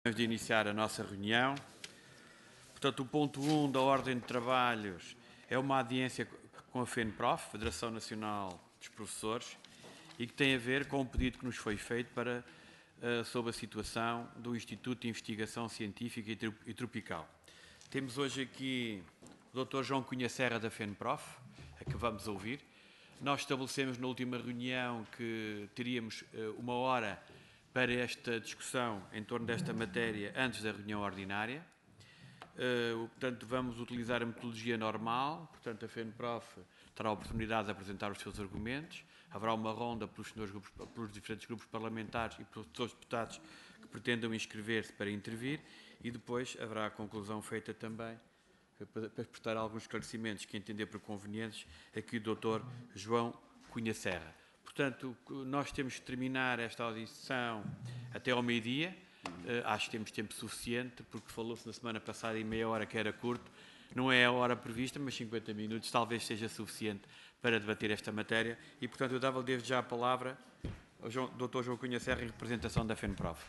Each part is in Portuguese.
De iniciar a nossa reunião. Portanto, o ponto 1 da ordem de trabalhos é uma audiência com a FENPROF, Federação Nacional dos Professores, e que tem a ver com um pedido que nos foi feito sobre a situação do Instituto de Investigação Científica e Tropical. Temos hoje aqui o Dr. João Cunha Serra da FENPROF, a que vamos ouvir. Nós estabelecemos na última reunião que teríamos uma hora para esta discussão em torno desta matéria antes da reunião ordinária. Portanto, vamos utilizar a metodologia normal. Portanto, a FENPROF terá a oportunidade de apresentar os seus argumentos. Haverá uma ronda pelos diferentes grupos parlamentares e pelos outros deputados que pretendam inscrever-se para intervir, e depois haverá a conclusão feita também para prestar alguns esclarecimentos que entender por convenientes aqui o Dr. João Cunha Serra. Portanto, nós temos que terminar esta audição até ao meio-dia. Acho que temos tempo suficiente, porque falou-se na semana passada em meia hora que era curto. Não é a hora prevista, mas 50 minutos talvez seja suficiente para debater esta matéria. E, portanto, eu dava-lhe desde já a palavra ao Dr. João Cunha Serra em representação da FENPROF.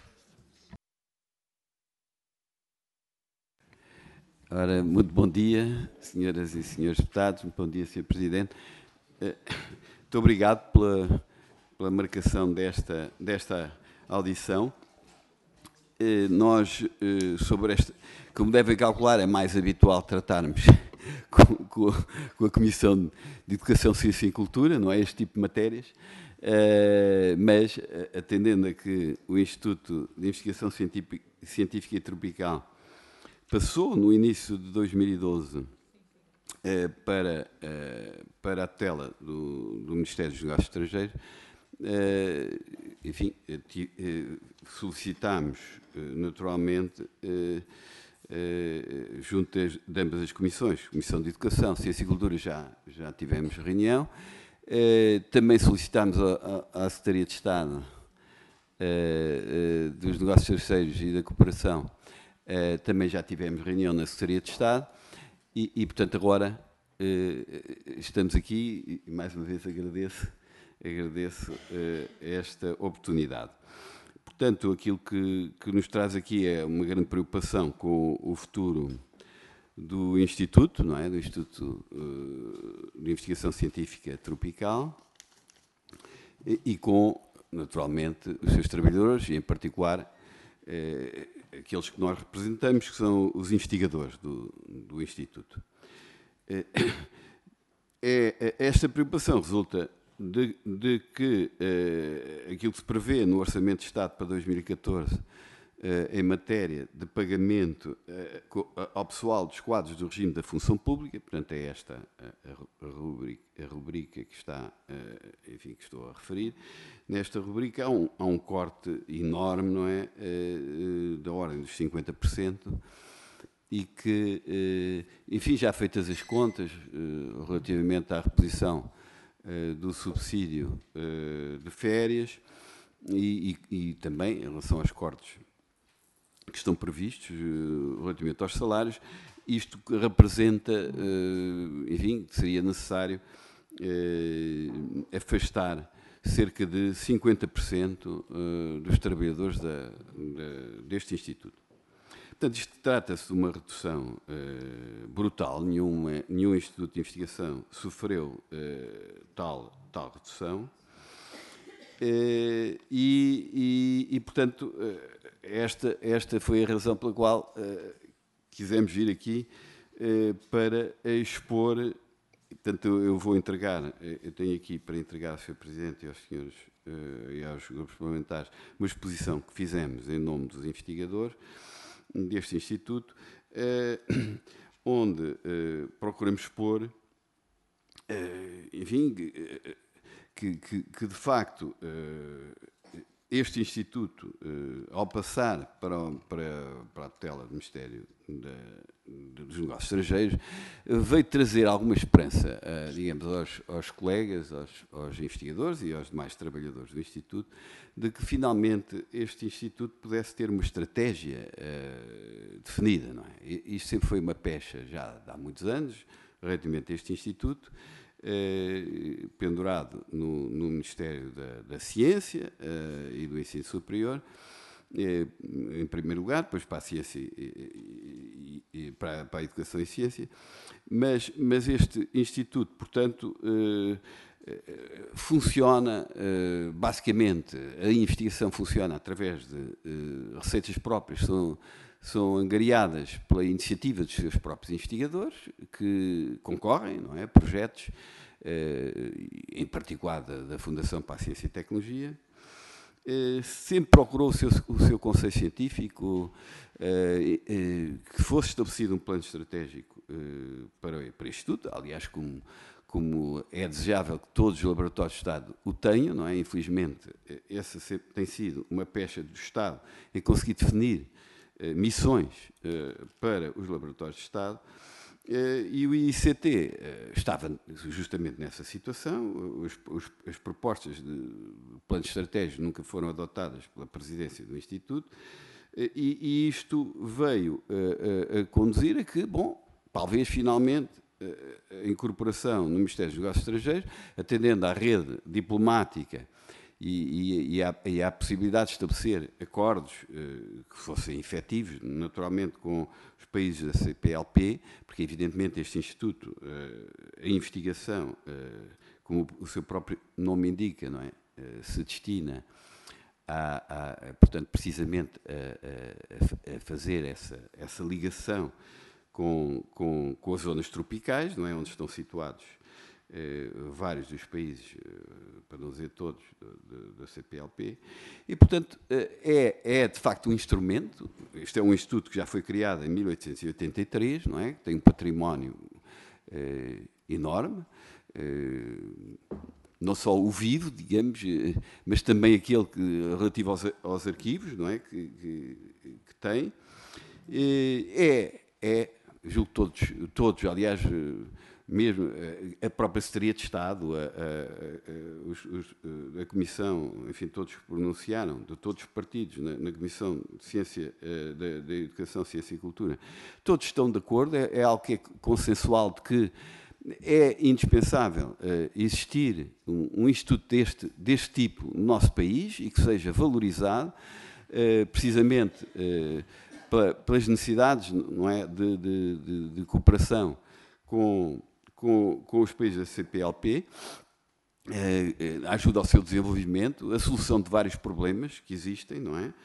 Ora, muito bom dia, senhoras e senhores deputados. Muito bom dia, Sr. Presidente. Muito obrigado pela marcação desta audição. Nós, sobre esta, como devem calcular, é mais habitual tratarmos com a Comissão de Educação, Ciência e Cultura, não é, este tipo de matérias, mas atendendo a que o Instituto de Investigação Científica e Tropical passou no início de 2012 para a tutela do Ministério dos Negócios Estrangeiros, enfim, solicitámos naturalmente, junto de ambas as comissões, Comissão de Educação, Ciência e Cultura, já tivemos reunião. Também solicitámos à Secretaria de Estado dos Negócios Terceiros e da Cooperação, também já tivemos reunião na Secretaria de Estado e portanto, agora estamos aqui e, mais uma vez, agradeço esta oportunidade. Portanto, aquilo que nos traz aqui é uma grande preocupação com o futuro do Instituto, não é? Do Instituto de Investigação Científica Tropical e com, naturalmente, os seus trabalhadores e, em particular, aqueles que nós representamos, que são os investigadores do Instituto. Esta preocupação resulta de que aquilo que se prevê no Orçamento de Estado para 2014 em matéria de pagamento ao pessoal dos quadros do regime da função pública, portanto é esta a rubrica que está, enfim, que estou a referir. Nesta rubrica há um corte enorme, não é, da ordem dos 50%, e que, enfim, já feitas as contas relativamente à reposição do subsídio de férias e também em relação aos cortes que estão previstos relativamente aos salários, isto representa, enfim, que seria necessário afastar cerca de 50% dos trabalhadores deste Instituto. Portanto, isto trata-se de uma redução brutal. Nenhum Instituto de Investigação sofreu tal redução. Portanto, esta foi a razão pela qual quisemos vir aqui para expor. Portanto, eu vou entregar, eu tenho aqui para entregar ao Sr. Presidente e aos senhores e aos grupos parlamentares uma exposição que fizemos em nome dos investigadores deste Instituto, onde procuramos expor, enfim, que de facto este Instituto, ao passar para a tutela do Ministério dos Negócios Estrangeiros, veio trazer alguma esperança, digamos, aos colegas, aos investigadores e aos demais trabalhadores do Instituto, de que finalmente este Instituto pudesse ter uma estratégia definida, não é? Isto sempre foi uma pecha já há muitos anos, relativamente a este Instituto, pendurado no Ministério da Ciência e do Ensino Superior, em primeiro lugar, depois para a ciência e para a educação e ciência, mas este instituto, portanto, funciona basicamente, a investigação funciona através de receitas próprias, são angariadas pela iniciativa dos seus próprios investigadores, que concorrem, não é, projetos, em particular da Fundação para a Ciência e Tecnologia. Sempre procurou o seu conselho científico, que fosse estabelecido um plano estratégico para este estudo, aliás, como é desejável que todos os laboratórios de Estado o tenham, não é? Infelizmente, essa sempre tem sido uma pecha do Estado em conseguir definir missões para os laboratórios de Estado, e o ICT estava justamente nessa situação. As propostas de plano estratégico nunca foram adotadas pela presidência do Instituto, e isto veio a conduzir a que, bom, talvez finalmente a incorporação no Ministério dos Negócios Estrangeiros, atendendo à rede diplomática e à possibilidade de estabelecer acordos que fossem efetivos, naturalmente, com os países da CPLP, porque, evidentemente, este Instituto, a investigação, como o seu próprio nome indica, não é? Se destina portanto, precisamente a fazer essa ligação com as zonas tropicais, não é? Onde estão situados vários dos países, para não dizer todos, da CPLP, e, portanto, é de facto um instrumento. Este é um instituto que já foi criado em 1883, não é? Que tem um património enorme, não só o vivo, digamos, mas também aquele relativo aos arquivos, não é? Que tem. Julgo todos, aliás, mesmo a própria Secretaria de Estado, a Comissão, enfim, todos pronunciaram, de todos os partidos, na Comissão de Ciência, da Educação, Ciência e Cultura, todos estão de acordo, é algo que é consensual, de que é indispensável existir um instituto deste tipo no nosso país e que seja valorizado precisamente pelas necessidades, não é, de cooperação com os países da CPLP, ajuda ao seu desenvolvimento, a solução de vários problemas que existem, não é?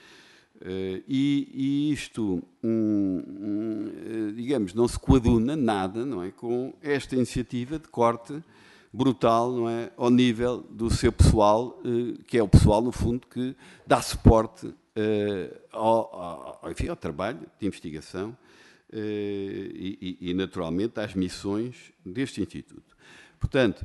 E isto, digamos, não se coaduna nada, não é, com esta iniciativa de corte brutal, não é, ao nível do seu pessoal, que é o pessoal, no fundo, que dá suporte enfim, ao trabalho de investigação e, naturalmente, às missões deste Instituto. Portanto,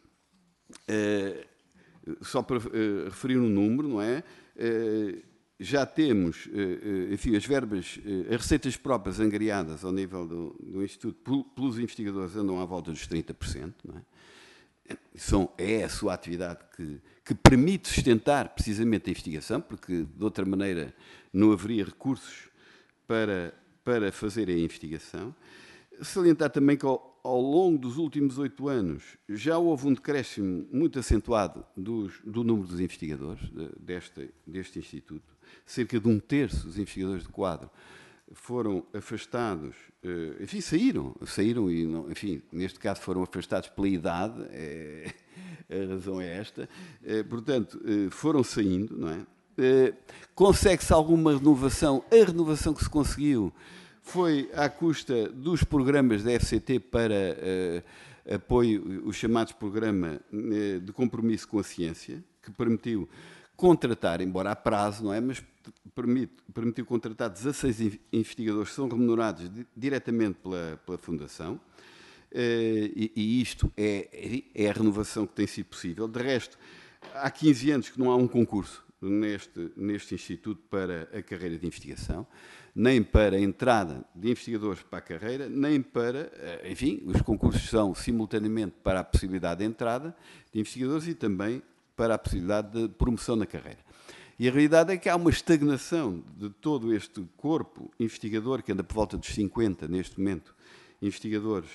só para referir um número, não é? Já temos, enfim, as verbas, as receitas próprias angariadas ao nível do Instituto pelos investigadores andam à volta dos 30%, não é? É a sua atividade que permite sustentar precisamente a investigação, porque de outra maneira não haveria recursos para fazer a investigação. Salientar também que ao longo dos últimos 8 anos já houve um decréscimo muito acentuado do número dos investigadores deste Instituto. Cerca de 1/3 dos investigadores de quadro foram afastados, enfim, saíram e, enfim, neste caso foram afastados pela idade, a razão é esta, portanto, foram saindo, não é? Consegue-se alguma renovação? A renovação que se conseguiu foi à custa dos programas da FCT para apoio, os chamados programa de compromisso com a ciência, que permitiu contratar, embora a prazo, não é? Mas permitiu contratar 16 investigadores que são remunerados diretamente pela Fundação, e isto é a renovação que tem sido possível. De resto, há 15 anos que não há um concurso neste Instituto para a carreira de investigação, nem para a entrada de investigadores para a carreira, nem para, enfim, os concursos são simultaneamente para a possibilidade de entrada de investigadores e também para a possibilidade de promoção na carreira. E a realidade é que há uma estagnação de todo este corpo investigador, que anda por volta dos 50 neste momento, investigadores.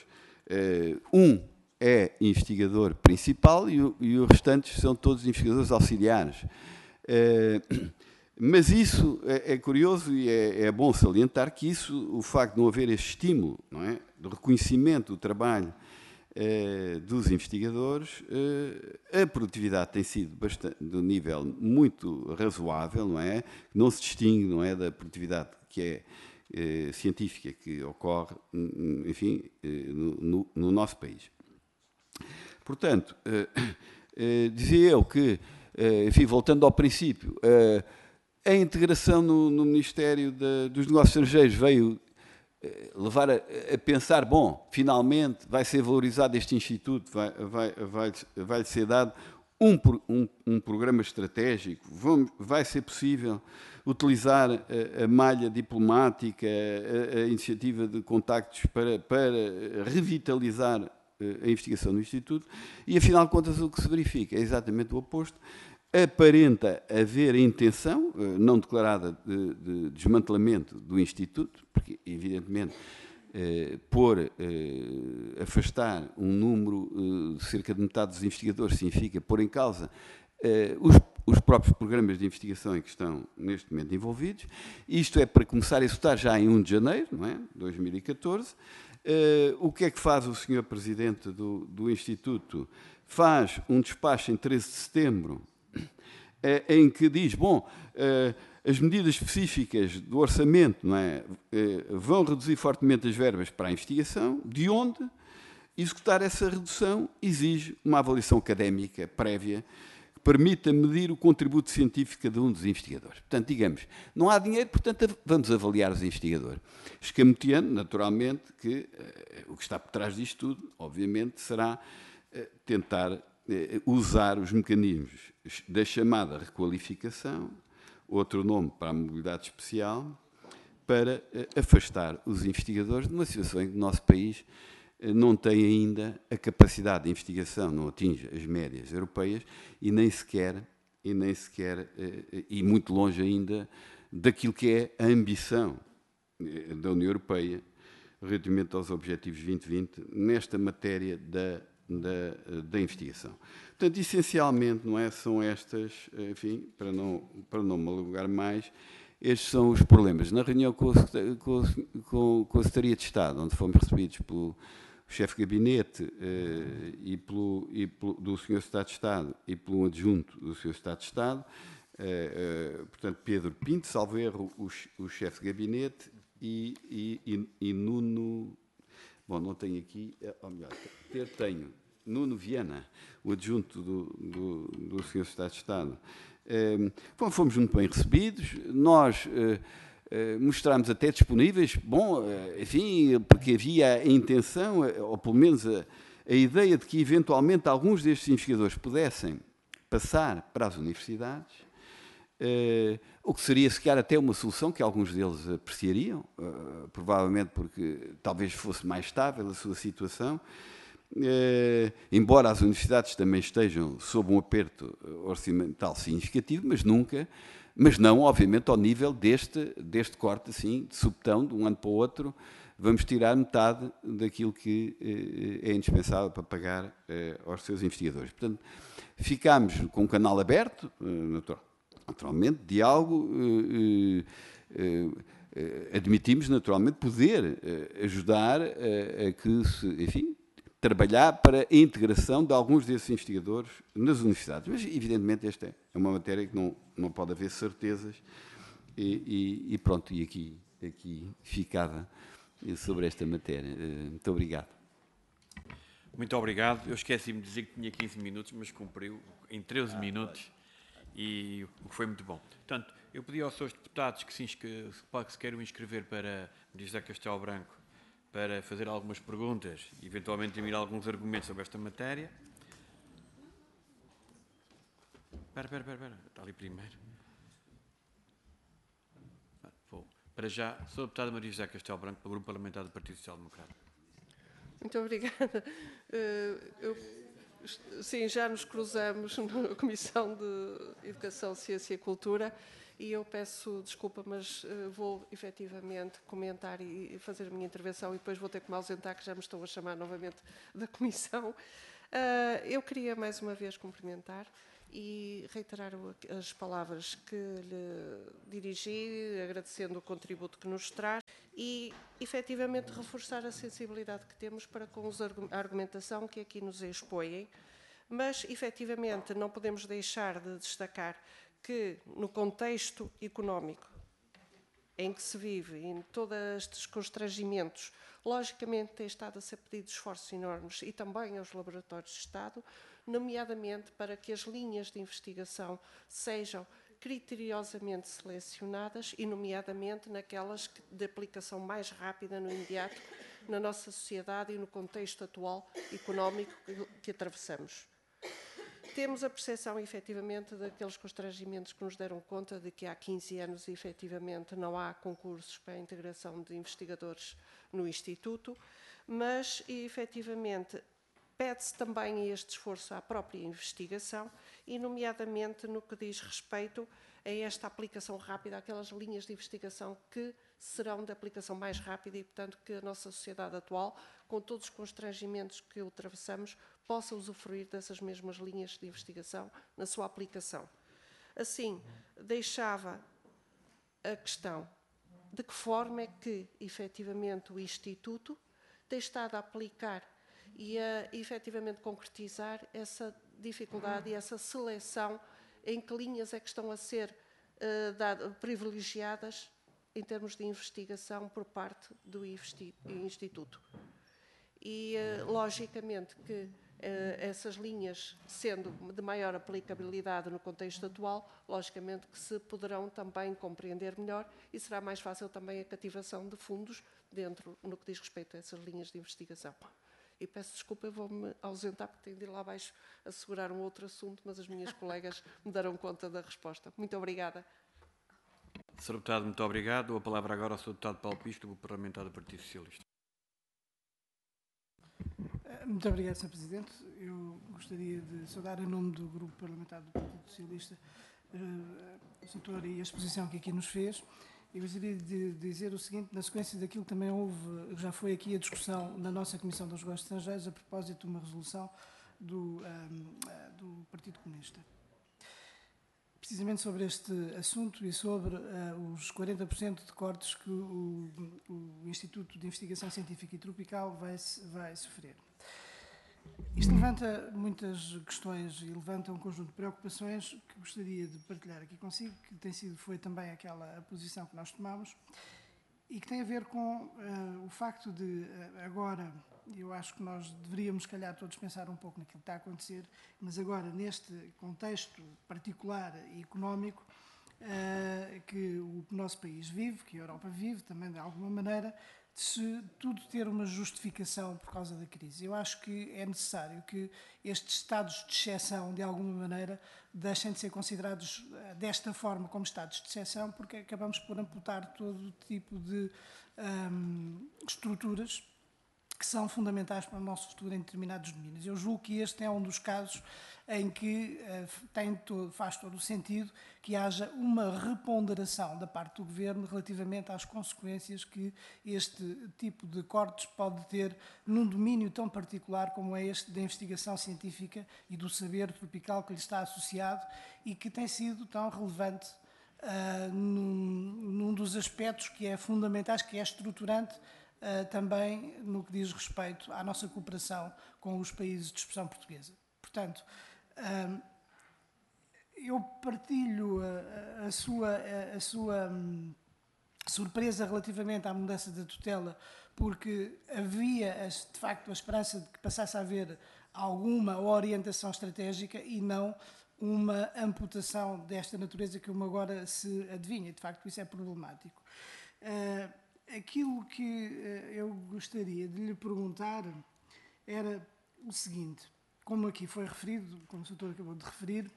É investigador principal e os restantes são todos investigadores auxiliares. Mas isso é curioso e é bom salientar que isso, o facto de não haver este estímulo, não é, do reconhecimento do trabalho dos investigadores, a produtividade tem sido de um nível muito razoável, não é? Não se distingue, não é, da produtividade que é científica que ocorre, enfim, no nosso país. Portanto, dizia eu que, enfim, voltando ao princípio, a integração no Ministério dos Negócios Estrangeiros veio levar a pensar, bom, finalmente vai ser valorizado este instituto, vai ser dado um programa estratégico, vai ser possível utilizar a malha diplomática, a iniciativa de contactos para revitalizar a investigação no Instituto, e afinal de contas o que se verifica é exatamente o oposto. Aparenta haver a intenção, não declarada, de desmantelamento do Instituto, porque, evidentemente, afastar um número de cerca de metade dos investigadores significa pôr em causa os próprios programas de investigação em que estão neste momento envolvidos. Isto é para começar a executar já em 1 de janeiro, não é? 2014. O que é que faz o Sr. Presidente do Instituto? Faz um despacho em 13 de setembro, em que diz, bom, as medidas específicas do orçamento, não é, vão reduzir fortemente as verbas para a investigação, de onde executar essa redução exige uma avaliação académica prévia que permita medir o contributo científico de cada um dos investigadores. Portanto, digamos, não há dinheiro, portanto, vamos avaliar os investigadores. Escamoteando, naturalmente, que o que está por trás disto tudo, obviamente, será tentar usar os mecanismos da chamada requalificação, outro nome para a mobilidade especial, para afastar os investigadores de uma situação em que o nosso país não tem ainda a capacidade de investigação, não atinge as médias europeias e nem sequer, e muito longe ainda daquilo que é a ambição da União Europeia relativamente aos Objetivos 2020 nesta matéria da investigação. Portanto, essencialmente, não é, são estas, enfim, para não me alongar mais, estes são os problemas. Na reunião com a Secretaria de Estado, onde fomos recebidos pelo chefe de gabinete do Sr. Secretário de Estado e pelo adjunto do Sr. Secretário de Estado, portanto, Pedro Pinto, salvo erro, o chefe de gabinete, e Nuno... Bom, não tenho aqui, ou melhor, tenho Nuno Viana, o adjunto do Sr. Secretário de Estado. Fomos muito bem recebidos, nós mostrámos até disponíveis, bom, enfim, porque havia a intenção, ou pelo menos a ideia de que eventualmente alguns destes investigadores pudessem passar para as universidades, o que seria sequer até uma solução que alguns deles apreciariam, provavelmente porque talvez fosse mais estável a sua situação, embora as universidades também estejam sob um aperto orçamental significativo, mas não, obviamente, ao nível deste corte, assim, de subtão, de um ano para o outro, vamos tirar metade daquilo que é indispensável para pagar aos seus investigadores. Portanto, ficámos com o canal aberto, naturalmente, diálogo, admitimos, naturalmente, poder ajudar a que se, enfim, trabalhar para a integração de alguns desses investigadores nas universidades. Mas, evidentemente, esta é uma matéria que não pode haver certezas e pronto, e aqui ficava sobre esta matéria. Muito obrigado. Muito obrigado. Eu esqueci-me de dizer que tinha 15 minutos, mas cumpriu em 13 minutos. E o que foi muito bom. Portanto, eu pedi aos seus deputados que se queiram inscrever para José Castelo Branco para fazer algumas perguntas e eventualmente emitir alguns argumentos sobre esta matéria. Espera. Está ali primeiro. Vou. Para já, sou a deputada Maria José Castelo Branco, pelo Grupo Parlamentar do Partido Social Democrata. Muito obrigada. Sim, já nos cruzamos na Comissão de Educação, Ciência e Cultura e eu peço desculpa, mas vou efetivamente comentar e fazer a minha intervenção e depois vou ter que me ausentar, que já me estou a chamar novamente da Comissão. Eu queria mais uma vez cumprimentar e reiterar as palavras que lhe dirigi, agradecendo o contributo que nos traz e, efetivamente, reforçar a sensibilidade que temos para com a argumentação que aqui nos expõem, mas, efetivamente, não podemos deixar de destacar que, no contexto económico em que se vive, em todos estes constrangimentos, logicamente tem estado a ser pedido esforços enormes e também aos laboratórios de Estado, nomeadamente para que as linhas de investigação sejam criteriosamente selecionadas e, nomeadamente, naquelas de aplicação mais rápida no imediato na nossa sociedade e no contexto atual económico que atravessamos. Temos a percepção, efetivamente, daqueles constrangimentos que nos deram conta de que há 15 anos, efetivamente, não há concursos para a integração de investigadores no Instituto, mas, efetivamente, pede-se também este esforço à própria investigação e, nomeadamente, no que diz respeito a esta aplicação rápida, aquelas linhas de investigação que serão de aplicação mais rápida e, portanto, que a nossa sociedade atual, com todos os constrangimentos que atravessamos, possa usufruir dessas mesmas linhas de investigação na sua aplicação. Assim, deixava a questão de que forma é que, efetivamente, o Instituto tem estado a aplicar e a, efetivamente, concretizar essa dificuldade e essa seleção em que linhas é que estão a ser privilegiadas em termos de investigação por parte do Instituto. E, logicamente, que essas linhas, sendo de maior aplicabilidade no contexto atual, logicamente que se poderão também compreender melhor e será mais fácil também a cativação de fundos dentro, no que diz respeito a essas linhas de investigação. E peço desculpa, eu vou-me ausentar porque tenho de ir lá abaixo assegurar um outro assunto, mas as minhas colegas me darão conta da resposta. Muito obrigada. Sr. Deputado, muito obrigado. A palavra agora ao Sr. Deputado Paulo Pisto, Grupo Parlamentar do Partido Socialista. Muito obrigado, Sr. Presidente. Eu gostaria de saudar, em nome do Grupo Parlamentar do Partido Socialista, o setor e a exposição que aqui nos fez. Eu gostaria de dizer o seguinte, na sequência daquilo que também houve, já foi aqui a discussão na nossa Comissão dos Negócios Estrangeiros, a propósito de uma resolução do Partido Comunista. Precisamente sobre este assunto e sobre os 40% de cortes que o Instituto de Investigação Científica e Tropical vai sofrer. Isto levanta muitas questões e levanta um conjunto de preocupações que gostaria de partilhar aqui consigo, que foi também aquela a posição que nós tomamos e que tem a ver com o facto de agora, eu acho que nós deveríamos, se calhar, todos pensar um pouco naquilo que está a acontecer, mas agora, neste contexto particular e económico que o nosso país vive, que a Europa vive também de alguma maneira, se tudo ter uma justificação por causa da crise. Eu acho que é necessário que estes estados de exceção, de alguma maneira, deixem de ser considerados desta forma como estados de exceção, porque acabamos por amputar todo o tipo de estruturas que são fundamentais para o nosso futuro em determinados domínios. Eu julgo que este é um dos casos em que faz todo o sentido que haja uma reponderação da parte do Governo relativamente às consequências que este tipo de cortes pode ter num domínio tão particular como é este da investigação científica e do saber tropical que lhe está associado e que tem sido tão relevante num dos aspectos que é fundamentais, que é estruturante também no que diz respeito à nossa cooperação com os países de expressão portuguesa. Portanto, eu partilho a sua surpresa relativamente à mudança da tutela, porque havia, de facto, a esperança de que passasse a haver alguma orientação estratégica e não uma amputação desta natureza que agora se adivinha. De facto, isso é problemático. Aquilo que eu gostaria de lhe perguntar era o seguinte, como aqui foi referido, como o Sr. acabou de referir,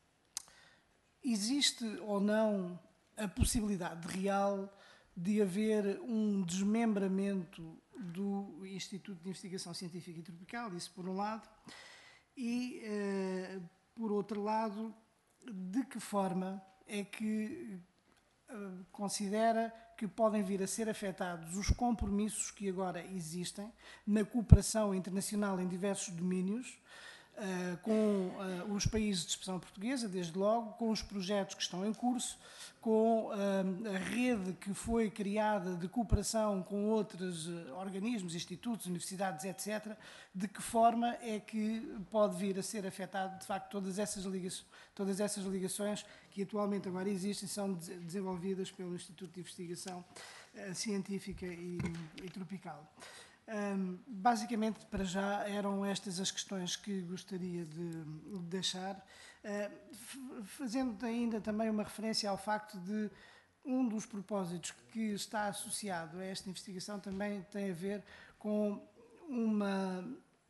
existe ou não a possibilidade real de haver um desmembramento do Instituto de Investigação Científica e Tropical, isso por um lado, e, por outro lado, de que forma é que considera que podem vir a ser afetados os compromissos que agora existem na cooperação internacional em diversos domínios, com os países de expressão portuguesa, desde logo, com os projetos que estão em curso, com a rede que foi criada de cooperação com outros organismos, institutos, universidades, etc., de que forma é que pode vir a ser afetado, de facto, todas essas ligações que atualmente agora existem, são desenvolvidas pelo Instituto de Investigação Científica e Tropical. Basicamente, para já, eram estas as questões que gostaria de deixar, fazendo ainda também uma referência ao facto de um dos propósitos que está associado a esta investigação também tem a ver com uma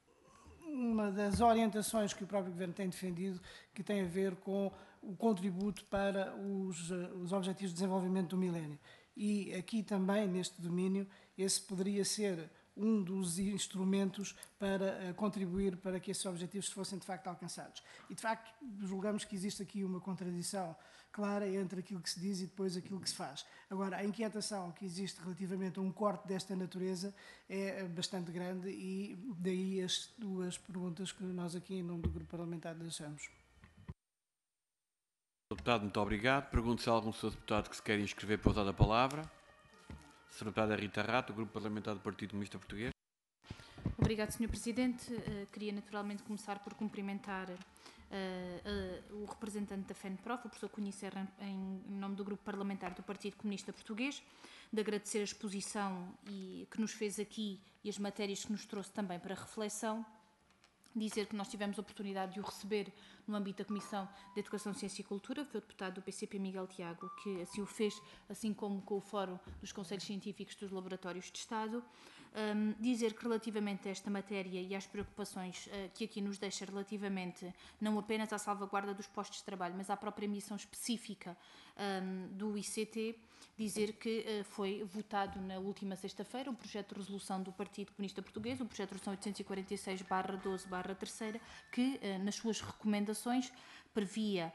das orientações que o próprio Governo tem defendido, que tem a ver com o contributo para os Objetivos de Desenvolvimento do Milénio. E aqui também, neste domínio, esse poderia ser um dos instrumentos para contribuir para que esses objetivos fossem de facto alcançados. E de facto julgamos que existe aqui uma contradição clara entre aquilo que se diz e depois aquilo que se faz. Agora, a inquietação que existe relativamente a um corte desta natureza é bastante grande e daí as duas perguntas que nós aqui em nome do Grupo Parlamentar deixamos. Deputado, muito obrigado. Pergunto se há algum senhor deputado que se quer inscrever para usar a palavra. Sra. Deputada Rita Rato, Grupo Parlamentar do Partido Comunista Português. Obrigado, Sr. Presidente. Queria naturalmente começar por cumprimentar o representante da FENPROF, o professor Cunha Serra, em nome do Grupo Parlamentar do Partido Comunista Português, de agradecer a exposição que nos fez aqui e as matérias que nos trouxe também para reflexão. Dizer que nós tivemos a oportunidade de o receber no âmbito da Comissão de Educação, Ciência e Cultura, foi o deputado do PCP Miguel Tiago que assim o fez, assim como com o Fórum dos Conselhos Científicos dos Laboratórios de Estado. Dizer que relativamente a esta matéria e às preocupações que aqui nos deixa relativamente não apenas à salvaguarda dos postos de trabalho, mas à própria missão específica do ICT, dizer que foi votado na última sexta-feira o projeto de resolução do Partido Comunista Português, o projeto de resolução 846/12/3, que nas suas recomendações previa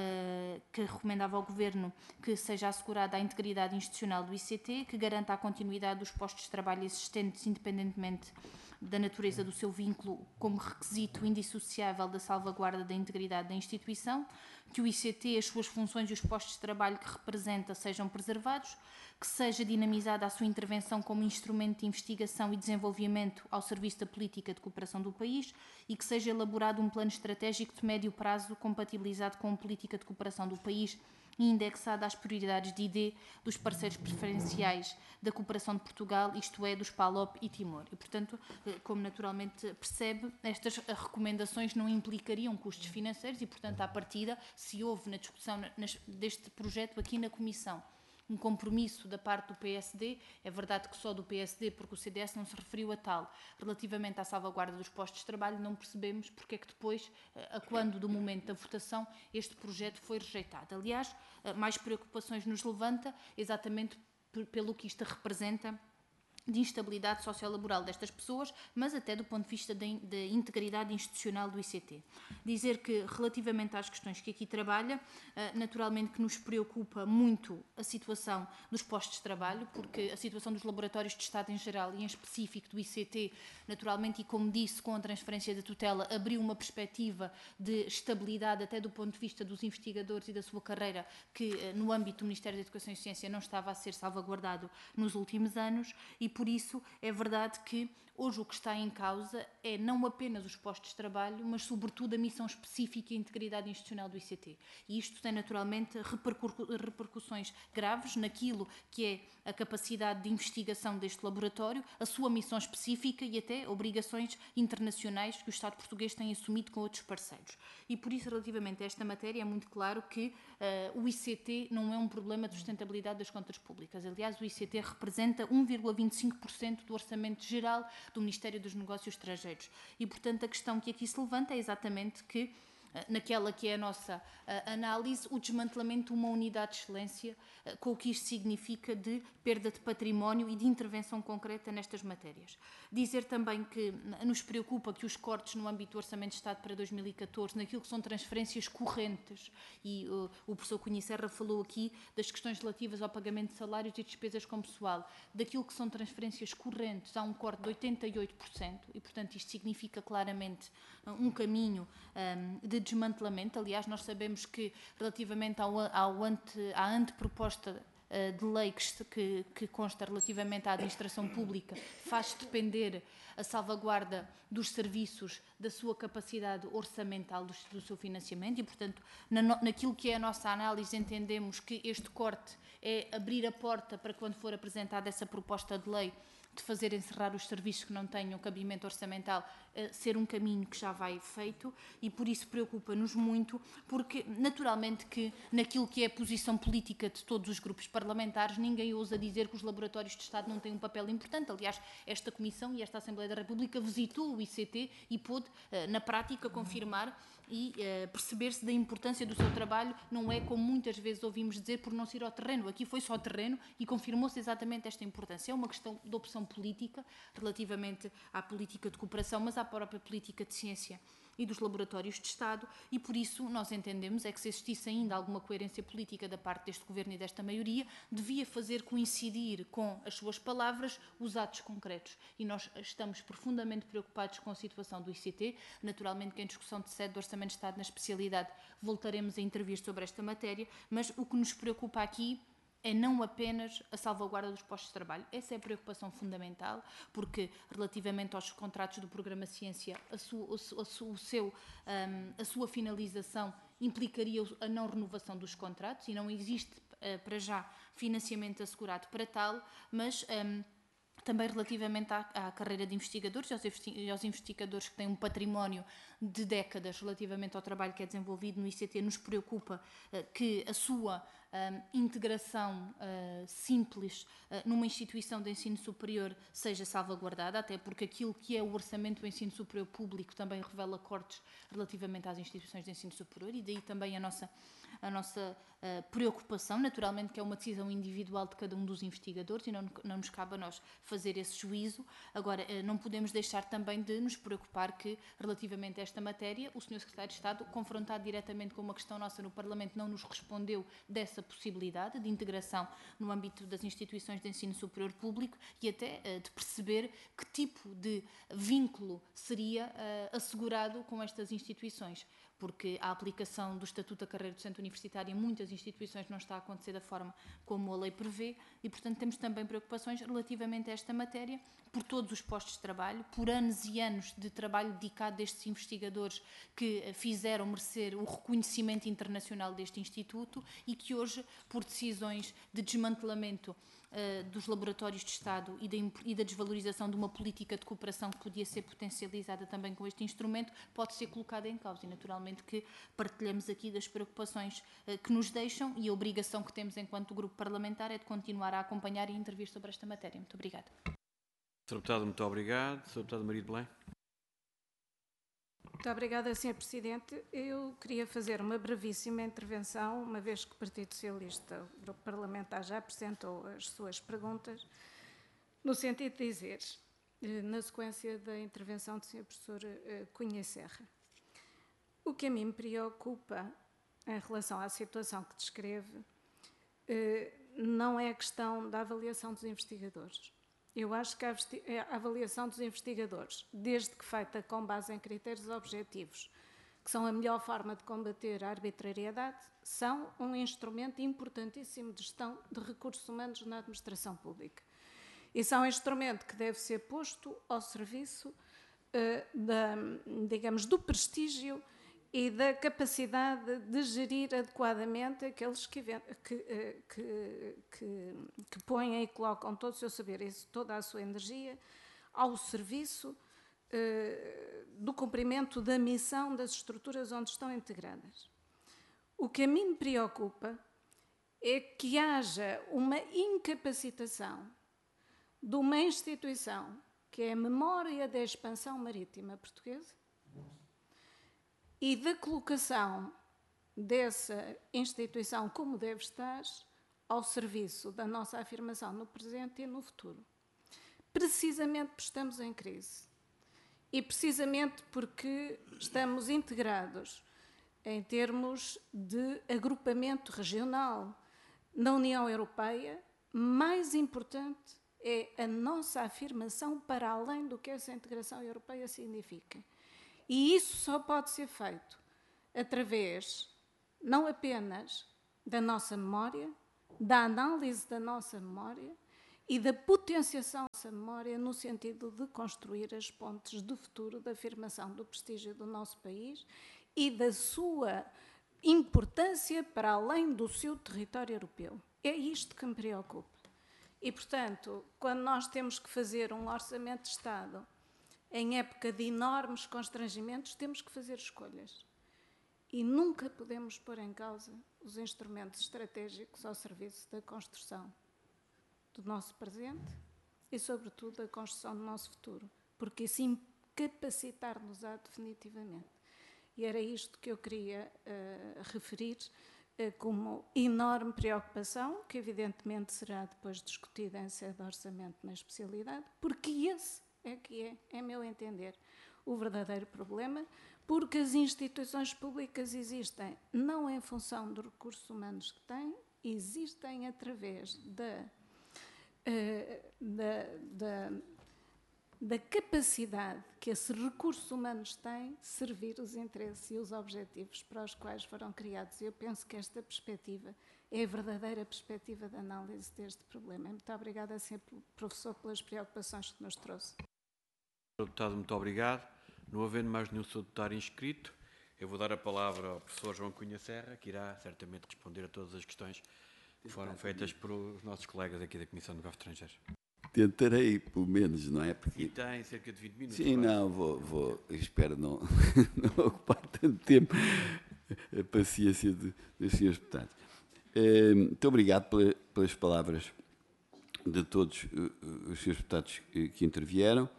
que recomendava ao Governo que seja assegurada a integridade institucional do ICT, que garanta a continuidade dos postos de trabalho existentes independentemente da natureza do seu vínculo como requisito indissociável da salvaguarda da integridade da instituição, que o ICT, as suas funções e os postos de trabalho que representa sejam preservados, que seja dinamizada a sua intervenção como instrumento de investigação e desenvolvimento ao serviço da política de cooperação do país e que seja elaborado um plano estratégico de médio prazo compatibilizado com a política de cooperação do país e indexada às prioridades de ID dos parceiros preferenciais da cooperação de Portugal, isto é, dos PALOP e Timor. E, portanto, como naturalmente percebe, estas recomendações não implicariam custos financeiros e, portanto, à partida, se houve na discussão deste projeto aqui na Comissão um compromisso da parte do PSD, é verdade que só do PSD, porque o CDS não se referiu a tal, relativamente à salvaguarda dos postos de trabalho, não percebemos porque é que depois, a quando do momento da votação, este projeto foi rejeitado. Aliás, mais preocupações nos levanta, exatamente pelo que isto representa de instabilidade sociolaboral destas pessoas, mas até do ponto de vista da integridade institucional do ICT. Dizer que, relativamente às questões que aqui trabalha, naturalmente que nos preocupa muito a situação dos postos de trabalho, porque a situação dos laboratórios de Estado em geral e em específico do ICT, naturalmente, e como disse, com a transferência da tutela, abriu uma perspectiva de estabilidade até do ponto de vista dos investigadores e da sua carreira, que no âmbito do Ministério da Educação e Ciência não estava a ser salvaguardado nos últimos anos, e por isso é verdade que hoje o que está em causa é não apenas os postos de trabalho, mas sobretudo a missão específica e a integridade institucional do ICT. E isto tem naturalmente repercussões graves naquilo que é a capacidade de investigação deste laboratório, a sua missão específica e até obrigações internacionais que o Estado português tem assumido com outros parceiros. E por isso, relativamente a esta matéria, é muito claro que o ICT não é um problema de sustentabilidade das contas públicas. Aliás, o ICT representa 1,25% do orçamento geral do Ministério dos Negócios Estrangeiros. E, portanto, a questão que aqui se levanta é exatamente que naquela que é a nossa análise, o desmantelamento de uma unidade de excelência, com o que isto significa de perda de património e de intervenção concreta nestas matérias. Dizer também que nos preocupa que os cortes no âmbito do Orçamento de Estado para 2014, naquilo que são transferências correntes, e o professor Cunha Serra falou aqui das questões relativas ao pagamento de salários e despesas com pessoal, daquilo que são transferências correntes, há um corte de 88%, e, portanto, isto significa claramente um caminho de desmantelamento. Aliás, nós sabemos que, relativamente à anteproposta de lei que consta relativamente à administração pública, faz depender a salvaguarda dos serviços da sua capacidade orçamental, do seu financiamento, e, portanto, naquilo que é a nossa análise, entendemos que este corte é abrir a porta para, quando for apresentada essa proposta de lei, de fazer encerrar os serviços que não tenham cabimento orçamental, ser um caminho que já vai feito, e por isso preocupa-nos muito, porque naturalmente que naquilo que é a posição política de todos os grupos parlamentares, ninguém ousa dizer que os laboratórios de Estado não têm um papel importante. Aliás, esta Comissão e esta Assembleia da República visitou o ICT e pôde, na prática, confirmar e perceber-se da importância do seu trabalho. Não é como muitas vezes ouvimos dizer, por não se ir ao terreno. Aqui foi só ao terreno e confirmou-se exatamente esta importância. É uma questão de opção política relativamente à política de cooperação, mas à própria política de ciência e dos laboratórios de Estado, e por isso nós entendemos é que, se existisse ainda alguma coerência política da parte deste Governo e desta maioria, devia fazer coincidir com as suas palavras os atos concretos. E nós estamos profundamente preocupados com a situação do ICT. Naturalmente que em discussão de sede do Orçamento de Estado na especialidade voltaremos a intervir sobre esta matéria, mas o que nos preocupa aqui é não apenas a salvaguarda dos postos de trabalho. Essa é a preocupação fundamental, porque relativamente aos contratos do Programa Ciência, a sua finalização implicaria a não renovação dos contratos, e não existe para já financiamento assegurado para tal, mas também relativamente à carreira de investigadores e aos investigadores que têm um património de décadas relativamente ao trabalho que é desenvolvido no ICT, nos preocupa que a sua integração simples numa instituição de ensino superior seja salvaguardada, até porque aquilo que é o orçamento do ensino superior público também revela cortes relativamente às instituições de ensino superior, e daí também a nossa preocupação. Naturalmente que é uma decisão individual de cada um dos investigadores e não nos cabe a nós fazer esse juízo. Agora, não podemos deixar também de nos preocupar que, relativamente a esta matéria, o Sr. Secretário de Estado, confrontado diretamente com uma questão nossa no Parlamento, não nos respondeu dessa possibilidade de integração no âmbito das instituições de ensino superior público, e até de perceber que tipo de vínculo seria assegurado com estas instituições, porque a aplicação do Estatuto da Carreira Docente Universitária em muitas instituições não está a acontecer da forma como a lei prevê, e, portanto, temos também preocupações relativamente a esta matéria, por todos os postos de trabalho, por anos e anos de trabalho dedicado destes investigadores que fizeram merecer o reconhecimento internacional deste Instituto, e que hoje, por decisões de desmantelamento dos laboratórios de Estado e da desvalorização de uma política de cooperação que podia ser potencializada também com este instrumento, pode ser colocada em causa. E naturalmente que partilhamos aqui das preocupações que nos deixam, e a obrigação que temos enquanto grupo parlamentar é de continuar a acompanhar e intervir sobre esta matéria. Muito obrigada. Sr. Deputado, muito obrigado. Sr. Deputado Maria de Belém. Muito obrigada, Sr. Presidente. Eu queria fazer uma brevíssima intervenção, uma vez que o Partido Socialista, o Grupo Parlamentar, já apresentou as suas perguntas, no sentido de dizer, na sequência da intervenção do Sr. Professor Cunha Serra, o que a mim me preocupa em relação à situação que descreve não é a questão da avaliação dos investigadores. Eu acho que a avaliação dos investigadores, desde que feita com base em critérios objetivos, que são a melhor forma de combater a arbitrariedade, são um instrumento importantíssimo de gestão de recursos humanos na administração pública. E são um instrumento que deve ser posto ao serviço do prestígio e da capacidade de gerir adequadamente aqueles que põem e colocam todo o seu saber e toda a sua energia ao serviço do cumprimento da missão das estruturas onde estão integradas. O que a mim me preocupa é que haja uma incapacitação de uma instituição que é a Memória da Expansão Marítima Portuguesa, e da colocação dessa instituição como deve estar ao serviço da nossa afirmação no presente e no futuro. Precisamente porque estamos em crise e precisamente porque estamos integrados em termos de agrupamento regional na União Europeia, mais importante é a nossa afirmação para além do que essa integração europeia significa. E isso só pode ser feito através, não apenas da nossa memória, da análise da nossa memória e da potenciação da nossa memória no sentido de construir as pontes de futuro, da afirmação do prestígio do nosso país e da sua importância para além do seu território europeu. É isto que me preocupa. E, portanto, quando nós temos que fazer um orçamento de Estado em época de enormes constrangimentos, temos que fazer escolhas. E nunca podemos pôr em causa os instrumentos estratégicos ao serviço da construção do nosso presente e, sobretudo, da construção do nosso futuro, porque isso incapacitar-nos-á definitivamente. E era isto que eu queria referir como enorme preocupação, que evidentemente será depois discutida em sede de orçamento na especialidade, porque esse é que é meu entender, o verdadeiro problema, porque as instituições públicas existem não em função dos recursos humanos que têm, existem através da capacidade que esses recursos humanos têm de servir os interesses e os objetivos para os quais foram criados. Eu penso que esta perspectiva é a verdadeira perspectiva de análise deste problema. Muito obrigada, Sr. Professor, pelas preocupações que nos trouxe. Deputado, muito obrigado. Não havendo mais nenhum deputado inscrito, eu vou dar a palavra ao professor João Cunha Serra, que irá certamente responder a todas as questões que foram feitas por os nossos colegas aqui da Comissão de Negócios Estrangeiros. Tentarei, pelo menos, não é? Porque... E tem cerca de 20 minutos. Sim, não, vou espero não ocupar tanto tempo a paciência dos senhores deputados. Muito obrigado pelas palavras de todos os senhores deputados que intervieram.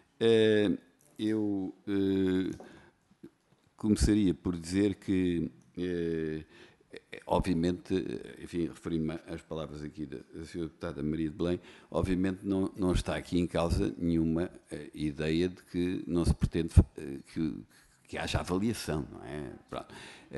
Eu começaria por dizer que, obviamente, enfim, referi-me às palavras aqui da senhora deputada Maria de Belém, obviamente não está aqui em causa nenhuma ideia de que não se pretende que haja avaliação, não é? Pronto.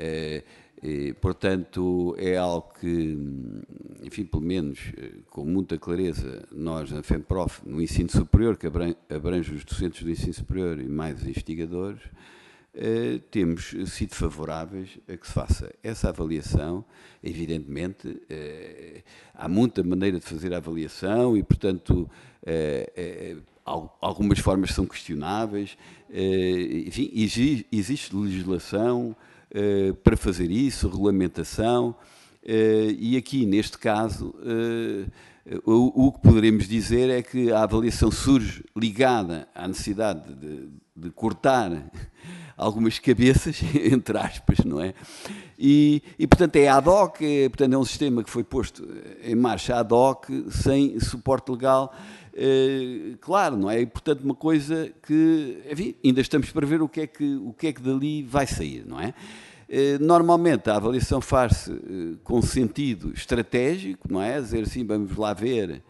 Portanto, é algo que, enfim, pelo menos com muita clareza, nós na FEMPROF, no ensino superior, que abrange os docentes do ensino superior e mais os investigadores, temos sido favoráveis a que se faça essa avaliação. Evidentemente, há muita maneira de fazer a avaliação e, portanto, algumas formas são questionáveis. Enfim, existe legislação para fazer isso, regulamentação, e aqui, neste caso, o que poderemos dizer é que a avaliação surge ligada à necessidade de cortar algumas cabeças, entre aspas, não é? E portanto, é ad hoc, portanto, é um sistema que foi posto em marcha ad hoc, sem suporte legal, claro, não é? E, portanto, uma coisa que, enfim, ainda estamos para ver o que é que dali vai sair, não é? Normalmente a avaliação faz-se com sentido estratégico, não é? Dizer assim, vamos lá ver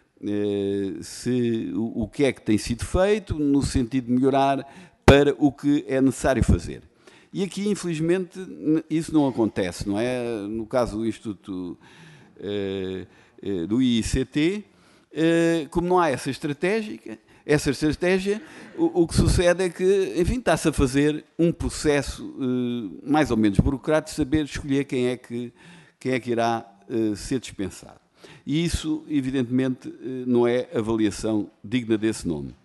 o que é que tem sido feito, no sentido de melhorar para o que é necessário fazer. E aqui, infelizmente, isso não acontece, não é? No caso do Instituto do IICT, como não há essa estratégia, o que sucede é que, enfim, está-se a fazer um processo mais ou menos burocrático de saber escolher quem é que irá ser dispensado. E isso, evidentemente, não é avaliação digna desse nome.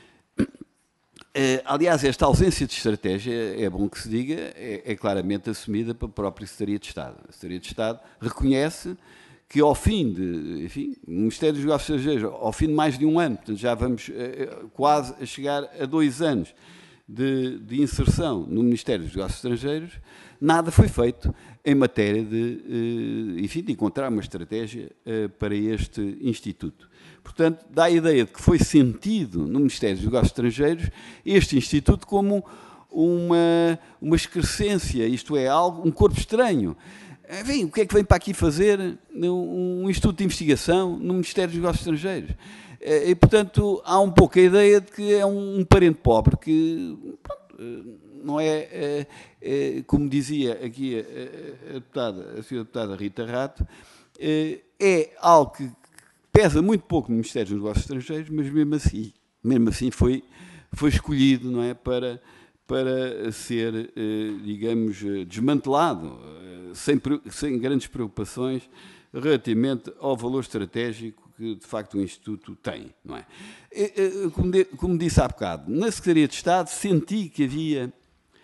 Aliás, esta ausência de estratégia, é bom que se diga, é claramente assumida pela própria Secretaria de Estado. A Secretaria de Estado reconhece que ao fim de, enfim, o Ministério dos Negócios Estrangeiros, ao fim de mais de um ano, portanto já vamos quase a chegar a 2 anos de inserção no Ministério dos Negócios Estrangeiros, nada foi feito em matéria de, enfim, de encontrar uma estratégia para este Instituto. Portanto, dá a ideia de que foi sentido no Ministério dos Negócios Estrangeiros este Instituto como uma excrescência, isto é, um corpo estranho. Enfim, o que é que vem para aqui fazer um instituto de investigação no Ministério dos Negócios Estrangeiros? E, portanto, há um pouco a ideia de que é um parente pobre que, pronto, não é, como dizia aqui a senhora deputada Rita Rato, é algo que pesa muito pouco no Ministério dos Negócios Estrangeiros, mas mesmo assim foi escolhido, não é, para ser, digamos, desmantelado, sem grandes preocupações relativamente ao valor estratégico que, de facto, o Instituto tem, não é? Como disse há bocado, na Secretaria de Estado senti que havia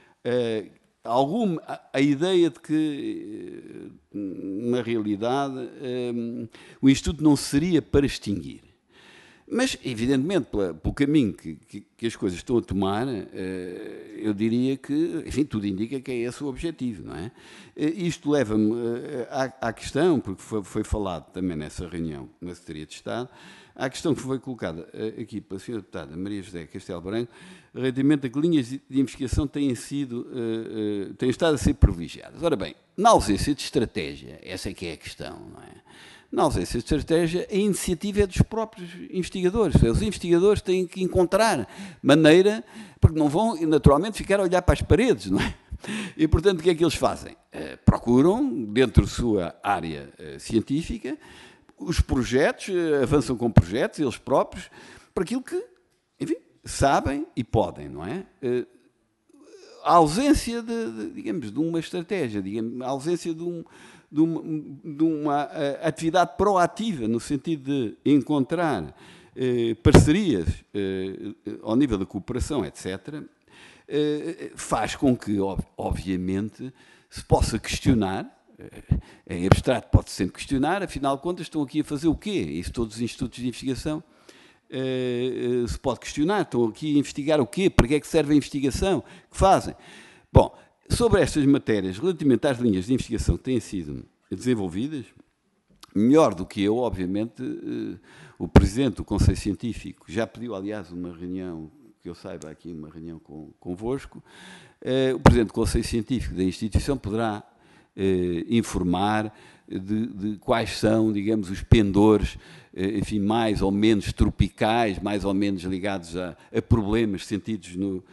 a ideia de que, na realidade, o Instituto não seria para extinguir. Mas, evidentemente, pelo caminho que as coisas estão a tomar, eu diria que, enfim, tudo indica que é esse o objetivo, não é? Isto leva-me à questão, porque foi falado também nessa reunião na Secretaria de Estado, à questão que foi colocada aqui pela senhora deputada Maria José Castelo Branco, relativamente a que linhas de investigação têm estado a ser privilegiadas. Ora bem, na ausência de estratégia, essa é que é a questão, não é? Na ausência de estratégia, a iniciativa é dos próprios investigadores. Os investigadores têm que encontrar maneira, porque não vão, naturalmente, ficar a olhar para as paredes, não é? E, portanto, o que é que eles fazem? Procuram, dentro da sua área científica, os projetos, avançam com projetos, eles próprios, para aquilo que, enfim, sabem e podem, não é? A ausência digamos, de uma estratégia, digamos, a ausência de uma atividade proativa, no sentido de encontrar parcerias ao nível da cooperação, etc., faz com que, obviamente, se possa questionar, em abstrato pode sempre questionar, afinal de contas estão aqui a fazer o quê? Isso todos os institutos de investigação se pode questionar, estão aqui a investigar o quê? Para que é que serve a investigação? O que fazem? Bom, sobre estas matérias, relativamente às linhas de investigação que têm sido desenvolvidas, melhor do que eu, obviamente, o Presidente do Conselho Científico já pediu, aliás, uma reunião, que eu saiba aqui, uma reunião convosco, o Presidente do Conselho Científico da instituição poderá informar de quais são, digamos, os pendores, enfim, mais ou menos tropicais, mais ou menos ligados a problemas sentidos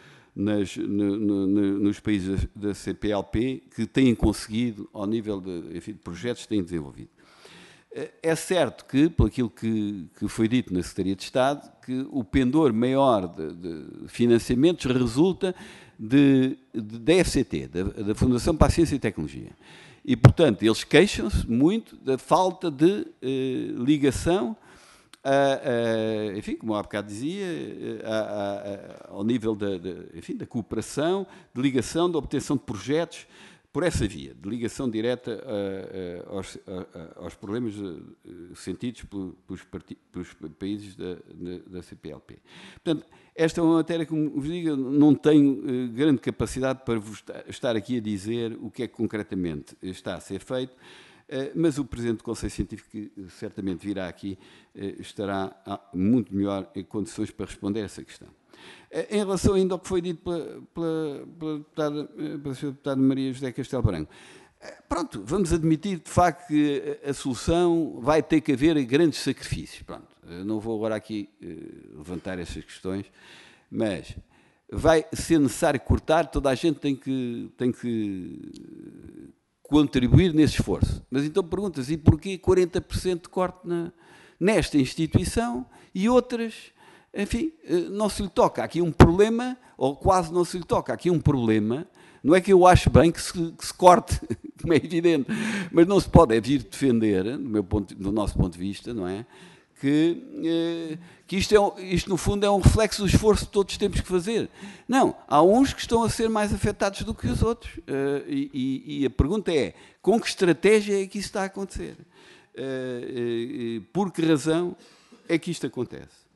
nos países da CPLP, que têm conseguido, ao nível de projetos que têm desenvolvido. É certo que, por aquilo que foi dito na Secretaria de Estado, que o pendor maior de financiamentos resulta da FCT, da Fundação para a Ciência e Tecnologia. E, portanto, eles queixam-se muito da falta de ligação, enfim, como há bocado dizia, ao nível da cooperação, de ligação, de obtenção de projetos por essa via, de ligação direta aos problemas sentidos pelos países da CPLP. Portanto, esta é uma matéria, como vos digo, não tenho grande capacidade para vos estar aqui a dizer o que é que concretamente está a ser feito, mas o Presidente do Conselho Científico, que certamente virá aqui, estará muito melhor em condições para responder a essa questão. Em relação ainda ao que foi dito pela senhora deputada Maria José Castelo Branco, pronto, vamos admitir de facto que a solução vai ter que haver grandes sacrifícios. Pronto, não vou agora aqui levantar essas questões, mas vai ser necessário cortar, toda a gente tem que contribuir nesse esforço. Mas então perguntas, e porquê 40% de corte nesta instituição e outras? Enfim, não se lhe toca aqui um problema, ou quase não se lhe toca aqui um problema. Não é que eu acho bem que se corte, como é evidente, mas não se pode vir defender, do nosso ponto de vista, não é? Que isto, no fundo, é um reflexo do esforço que todos temos que fazer. Não, há uns que estão a ser mais afetados do que os outros. E a pergunta é, com que estratégia é que isso está a acontecer? Por que razão é que isto acontece?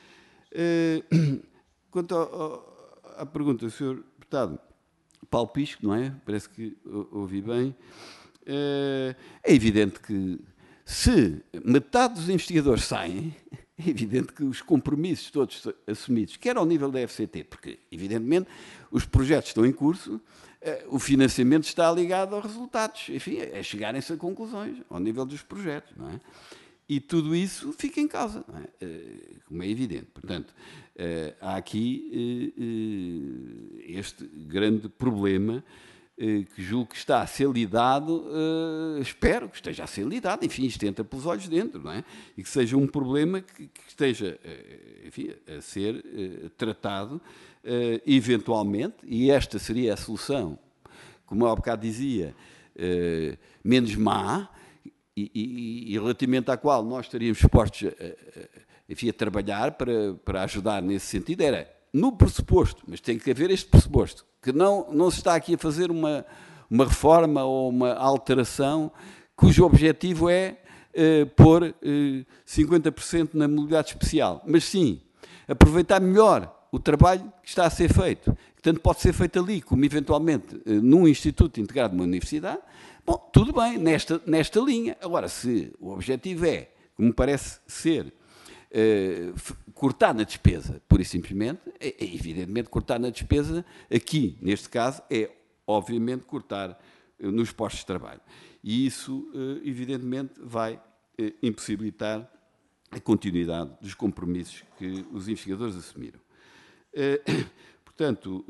Quanto à pergunta do Sr. Deputado Paulo Pisco, não é? Parece que ouvi bem. É evidente que se metade dos investigadores saem, é evidente que os compromissos todos assumidos, quer ao nível da FCT, porque, evidentemente, os projetos estão em curso, o financiamento está ligado aos resultados, enfim, a chegarem-se a conclusões ao nível dos projetos, não é? E tudo isso fica em causa, não é? Como é evidente. Portanto, há aqui este grande problema que julgo que está a ser lidado, espero que esteja a ser lidado, enfim, isto entra pelos olhos dentro, não é? E que seja um problema que esteja, enfim, a ser tratado eventualmente, e esta seria a solução, como eu há bocado dizia, menos má, e relativamente à qual nós estaríamos dispostos enfim, a trabalhar para ajudar nesse sentido, era no pressuposto, mas tem que haver este pressuposto, que não se está aqui a fazer uma reforma ou uma alteração cujo objetivo é pôr 50% na mobilidade especial, mas sim aproveitar melhor o trabalho que está a ser feito, que tanto pode ser feito ali como eventualmente num instituto integrado numa universidade. Bom, tudo bem, nesta linha. Agora, se o objetivo é, como parece ser, cortar na despesa, pura e simplesmente, é evidentemente cortar na despesa, aqui, neste caso, é obviamente cortar nos postos de trabalho. E isso, evidentemente, vai impossibilitar a continuidade dos compromissos que os investigadores assumiram. Portanto,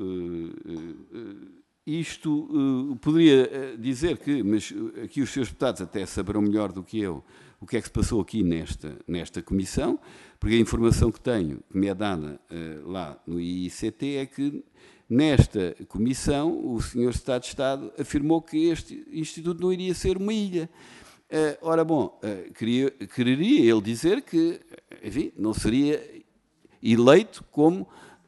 isto poderia dizer que, mas aqui os seus deputados até saberão melhor do que eu o que é que se passou aqui nesta comissão, porque a informação que tenho, que me é dada lá no IICT, é que nesta comissão o Sr. Secretário de Estado afirmou que este instituto não iria ser uma ilha. Ora bom, quereria ele dizer que, enfim, não seria eleito como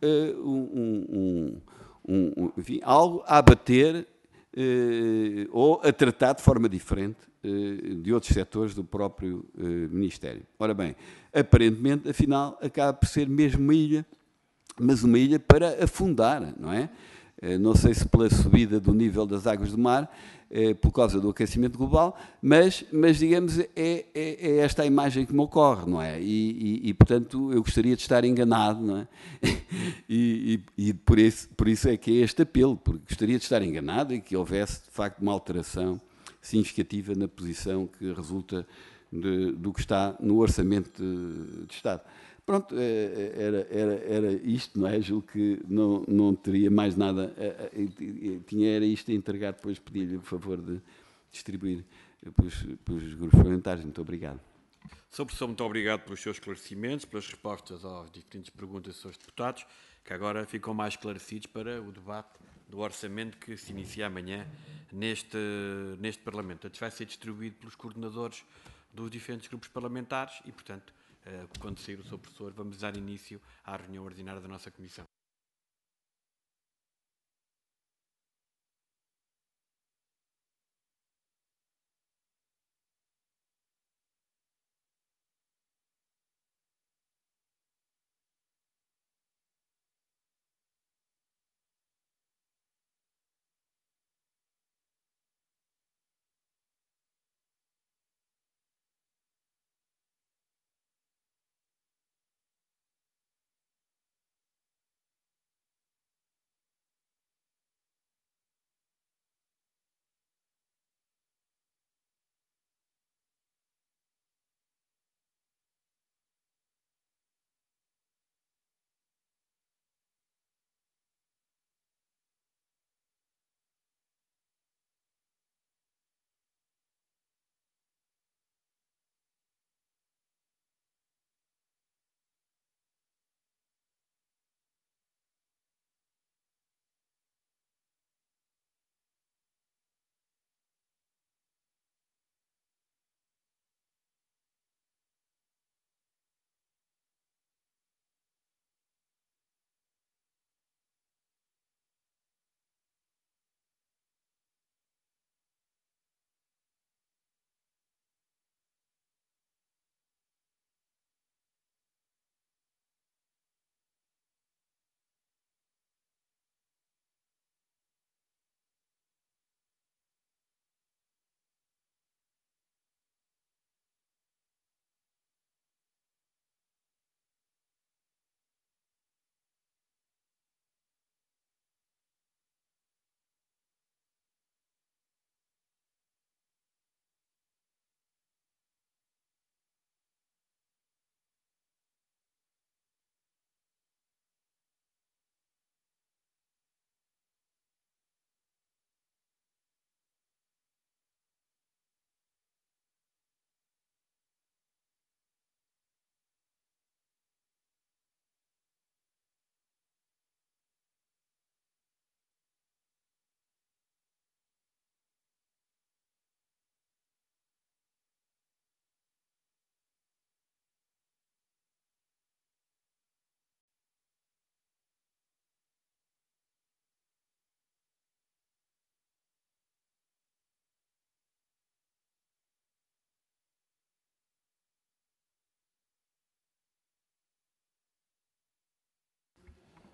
enfim, algo a abater ou a tratar de forma diferente de outros setores do próprio Ministério. Ora bem, aparentemente, afinal, acaba por ser mesmo uma ilha, mas uma ilha para afundar, não é? Não sei se pela subida do nível das águas do mar, por causa do aquecimento global, mas digamos, é esta a imagem que me ocorre, não é? E, portanto, eu gostaria de estar enganado, não é? e por isso é que é este apelo, porque gostaria de estar enganado e que houvesse, de facto, uma alteração significativa na posição que resulta do que está no Orçamento de Estado. Pronto, era isto, não é? Julgo que não teria mais nada. Era isto a entregar, depois pedir-lhe o favor de distribuir pelos grupos parlamentares. Muito obrigado. Sr. Professor, muito obrigado pelos seus esclarecimentos, pelas respostas às diferentes perguntas dos seus deputados, que agora ficam mais esclarecidos para o debate do orçamento que se inicia amanhã neste Parlamento. Portanto, vai ser distribuído pelos coordenadores dos diferentes grupos parlamentares e, portanto, quando sair o Sr. Professor, vamos dar início à reunião ordinária da nossa Comissão.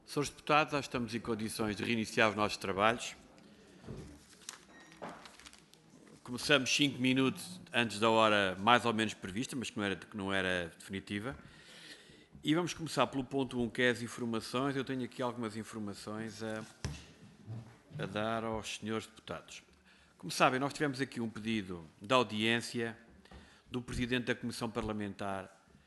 Senhores deputados, já estamos em condições de reiniciar os nossos trabalhos. Começamos 5 minutos antes da hora mais ou menos prevista, mas que não era definitiva. E vamos começar pelo ponto 1, que é as informações. Eu tenho aqui algumas informações a dar aos senhores deputados. Como sabem, nós tivemos aqui um pedido de audiência do Presidente da Comissão Parlamentar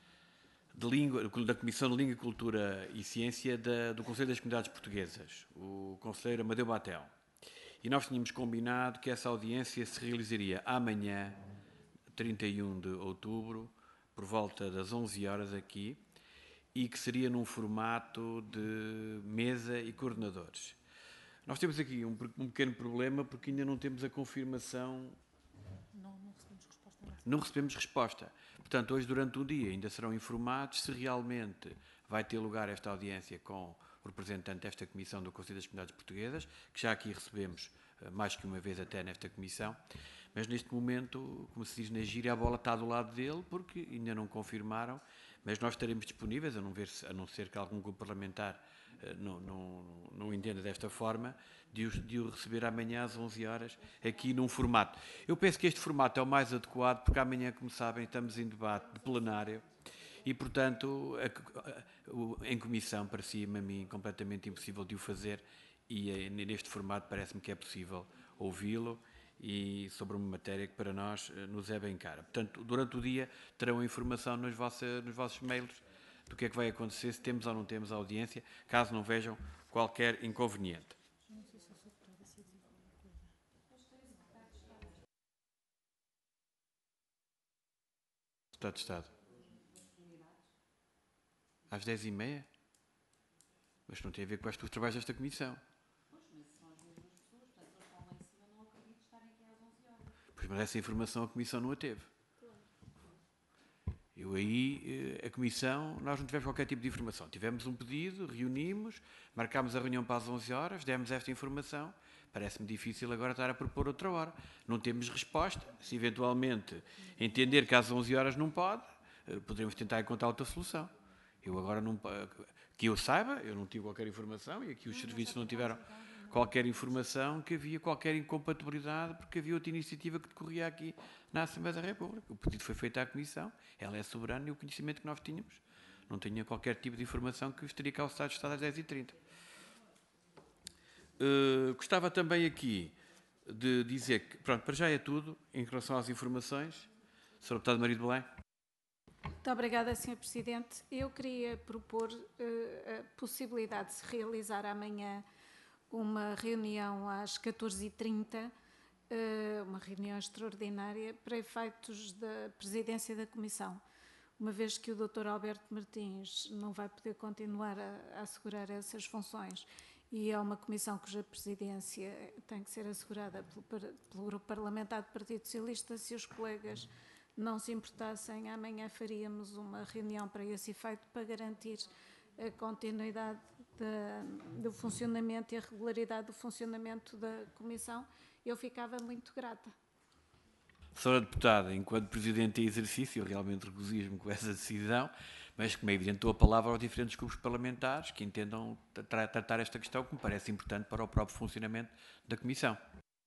da Comissão de Língua, Cultura e Ciência do Conselho das Comunidades Portuguesas, o conselheiro Amadeu Batel. E nós tínhamos combinado que essa audiência se realizaria amanhã, 31 de outubro, por volta das 11 horas aqui, e que seria num formato de mesa e coordenadores. Nós temos aqui um pequeno problema porque ainda não temos a confirmação. Não recebemos resposta. Portanto, hoje, durante o dia, ainda serão informados se realmente vai ter lugar esta audiência com o representante desta Comissão do Conselho das Comunidades Portuguesas, que já aqui recebemos mais que uma vez até nesta Comissão, mas neste momento, como se diz na gíria, a bola está do lado dele, porque ainda não confirmaram, mas nós estaremos disponíveis, a não ser que algum grupo parlamentar não entenda desta forma, de o receber amanhã às 11 horas, aqui num formato. Eu penso que este formato é o mais adequado, porque amanhã, como sabem, estamos em debate de plenário e, portanto, em comissão parecia-me a mim completamente impossível de o fazer e neste formato parece-me que é possível ouvi-lo e sobre uma matéria que para nós nos é bem cara. Portanto, durante o dia terão informação nos vossos mails do que é que vai acontecer, se temos ou não temos a audiência, caso não vejam qualquer inconveniente. Deputado de Estado. Às 10h30? Mas não tem a ver com os trabalhos desta Comissão. Pois, mas essa informação a Comissão não a teve. A Comissão, nós não tivemos qualquer tipo de informação. Tivemos um pedido, reunimos, marcámos a reunião para as 11 horas, demos esta informação. Parece-me difícil agora estar a propor outra hora. Não temos resposta. Se eventualmente entender que às 11 horas não pode, poderemos tentar encontrar outra solução. Eu agora não... Que eu saiba, eu não tive qualquer informação e aqui os serviços não tiveram qualquer informação que havia qualquer incompatibilidade porque havia outra iniciativa que decorria aqui na Assembleia da República. O pedido foi feito à Comissão, ela é soberana e o conhecimento que nós tínhamos não tinha qualquer tipo de informação que estaria calçado de Estado às 10h30. Gostava também aqui de dizer que, pronto, para já é tudo em relação às informações. Sr. Deputado Maria de Belém. Muito obrigada, Sr. Presidente. Eu queria propor a possibilidade de se realizar amanhã uma reunião às 14h30, uma reunião extraordinária para efeitos da presidência da Comissão, uma vez que o Dr. Alberto Martins não vai poder continuar a assegurar essas funções e é uma comissão cuja presidência tem que ser assegurada pelo Grupo Parlamentar do Partido Socialista. Se os colegas não se importassem, amanhã faríamos uma reunião para esse efeito, para garantir a continuidade do funcionamento e a regularidade do funcionamento da Comissão. Eu ficava muito grata. Senhora Deputada, enquanto Presidente em exercício, eu realmente regozijo-me com essa decisão, mas, como é evidente, dou a palavra aos diferentes grupos parlamentares que entendam tratar esta questão, que me parece importante para o próprio funcionamento da Comissão.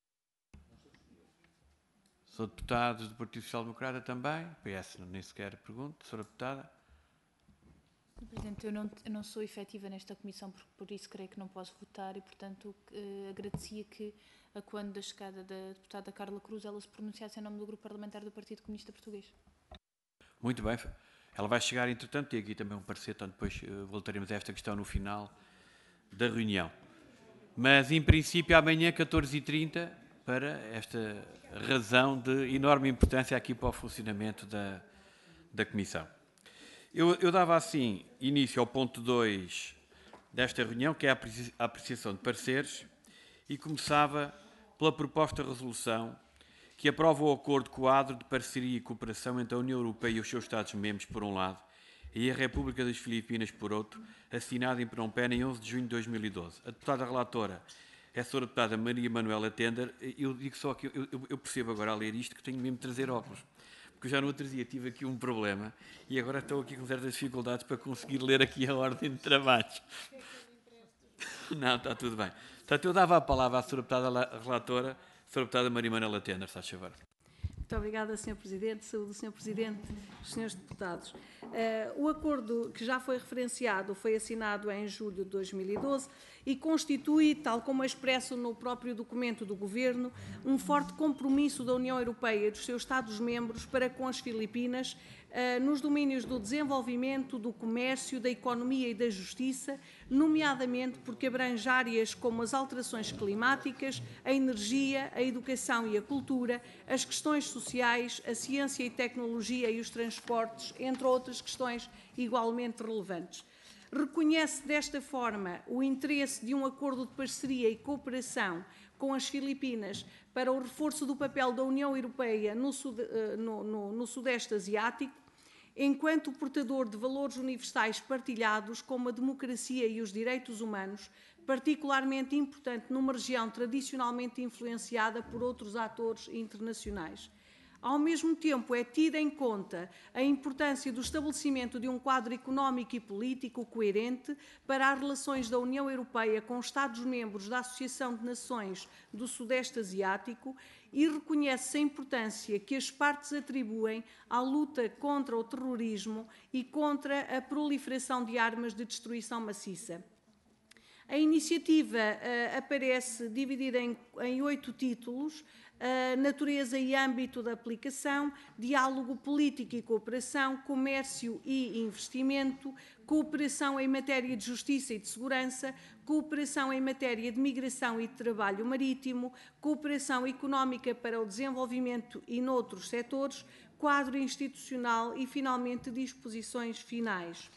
Sou deputado do Partido Social Democrata também, PS nem sequer pergunto. Senhora Deputada. Presidente, eu não sou efetiva nesta comissão, por isso creio que não posso votar e, portanto, agradecia que, a quando da chegada da deputada Carla Cruz, ela se pronunciasse em nome do Grupo Parlamentar do Partido Comunista Português. Muito bem. Ela vai chegar, entretanto, e aqui também um parecer, então depois voltaremos a esta questão no final da reunião. Mas, em princípio, amanhã, 14h30, para esta razão de enorme importância aqui para o funcionamento da Comissão. Eu dava assim início ao ponto 2 desta reunião, que é a apreciação de pareceres, e começava pela proposta de resolução que aprova o acordo quadro de parceria e cooperação entre a União Europeia e os seus Estados-membros, por um lado, e a República das Filipinas, por outro, assinado em Phnom Penh em 11 de junho de 2012. A deputada relatora é a Sra. Deputada Maria Manuela Tender. Eu digo só que eu percebo agora a ler isto que tenho mesmo de trazer óculos, porque eu já no outro dia tive aqui um problema e agora estou aqui com certas dificuldades para conseguir ler aqui a ordem de trabalhos. Não, está tudo bem. Portanto, eu dava a palavra à Sra. Deputada Relatora, Sra. Deputada Maria Manuela Tenda, se faz favor. Muito obrigada, Sr. Presidente. Saúde, Sr. Presidente, os Srs. Deputados. O acordo que já foi referenciado foi assinado em julho de 2012 e constitui, tal como é expresso no próprio documento do Governo, um forte compromisso da União Europeia e dos seus Estados-membros para com as Filipinas nos domínios do desenvolvimento, do comércio, da economia e da justiça, nomeadamente porque abrange áreas como as alterações climáticas, a energia, a educação e a cultura, as questões sociais, a ciência e tecnologia e os transportes, entre outras questões igualmente relevantes. Reconhece desta forma o interesse de um acordo de parceria e cooperação com as Filipinas para o reforço do papel da União Europeia no Sudeste Asiático, enquanto portador de valores universais partilhados como a democracia e os direitos humanos, particularmente importante numa região tradicionalmente influenciada por outros atores internacionais. Ao mesmo tempo, é tida em conta a importância do estabelecimento de um quadro económico e político coerente para as relações da União Europeia com os Estados-membros da Associação de Nações do Sudeste Asiático e reconhece a importância que as partes atribuem à luta contra o terrorismo e contra a proliferação de armas de destruição maciça. A iniciativa aparece dividida em 8 títulos: natureza e âmbito da aplicação, diálogo político e cooperação, comércio e investimento, cooperação em matéria de justiça e de segurança, cooperação em matéria de migração e de trabalho marítimo, cooperação económica para o desenvolvimento e noutros setores, quadro institucional e, finalmente, disposições finais.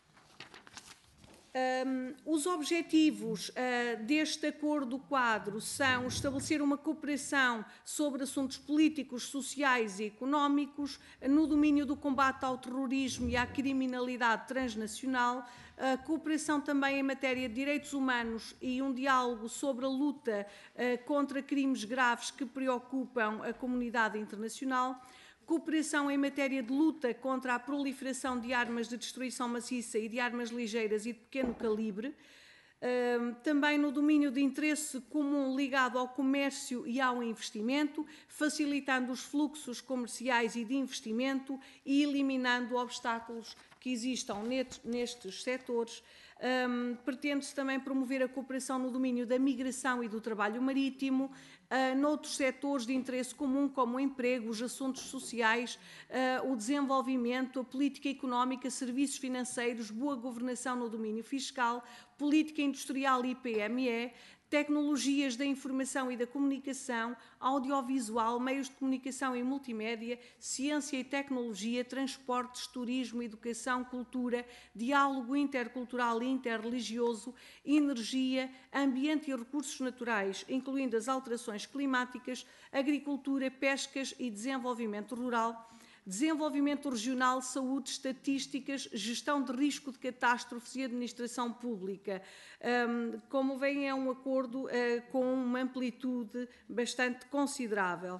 Os objetivos deste acordo-quadro são estabelecer uma cooperação sobre assuntos políticos, sociais e económicos no domínio do combate ao terrorismo e à criminalidade transnacional, a cooperação também em matéria de direitos humanos e um diálogo sobre a luta contra crimes graves que preocupam a comunidade internacional, cooperação em matéria de luta contra a proliferação de armas de destruição maciça e de armas ligeiras e de pequeno calibre, também no domínio de interesse comum ligado ao comércio e ao investimento, facilitando os fluxos comerciais e de investimento e eliminando obstáculos que existam nestes setores. Pretende-se também promover a cooperação no domínio da migração e do trabalho marítimo, noutros setores de interesse comum, como o emprego, os assuntos sociais, o desenvolvimento, a política económica, serviços financeiros, boa governação no domínio fiscal, política industrial e PME, tecnologias da informação e da comunicação, audiovisual, meios de comunicação e multimédia, ciência e tecnologia, transportes, turismo, educação, cultura, diálogo intercultural e interreligioso, energia, ambiente e recursos naturais, incluindo as alterações climáticas, agricultura, pescas e desenvolvimento rural, desenvolvimento regional, saúde, estatísticas, gestão de risco de catástrofes e administração pública. Como veem, é um acordo com uma amplitude bastante considerável.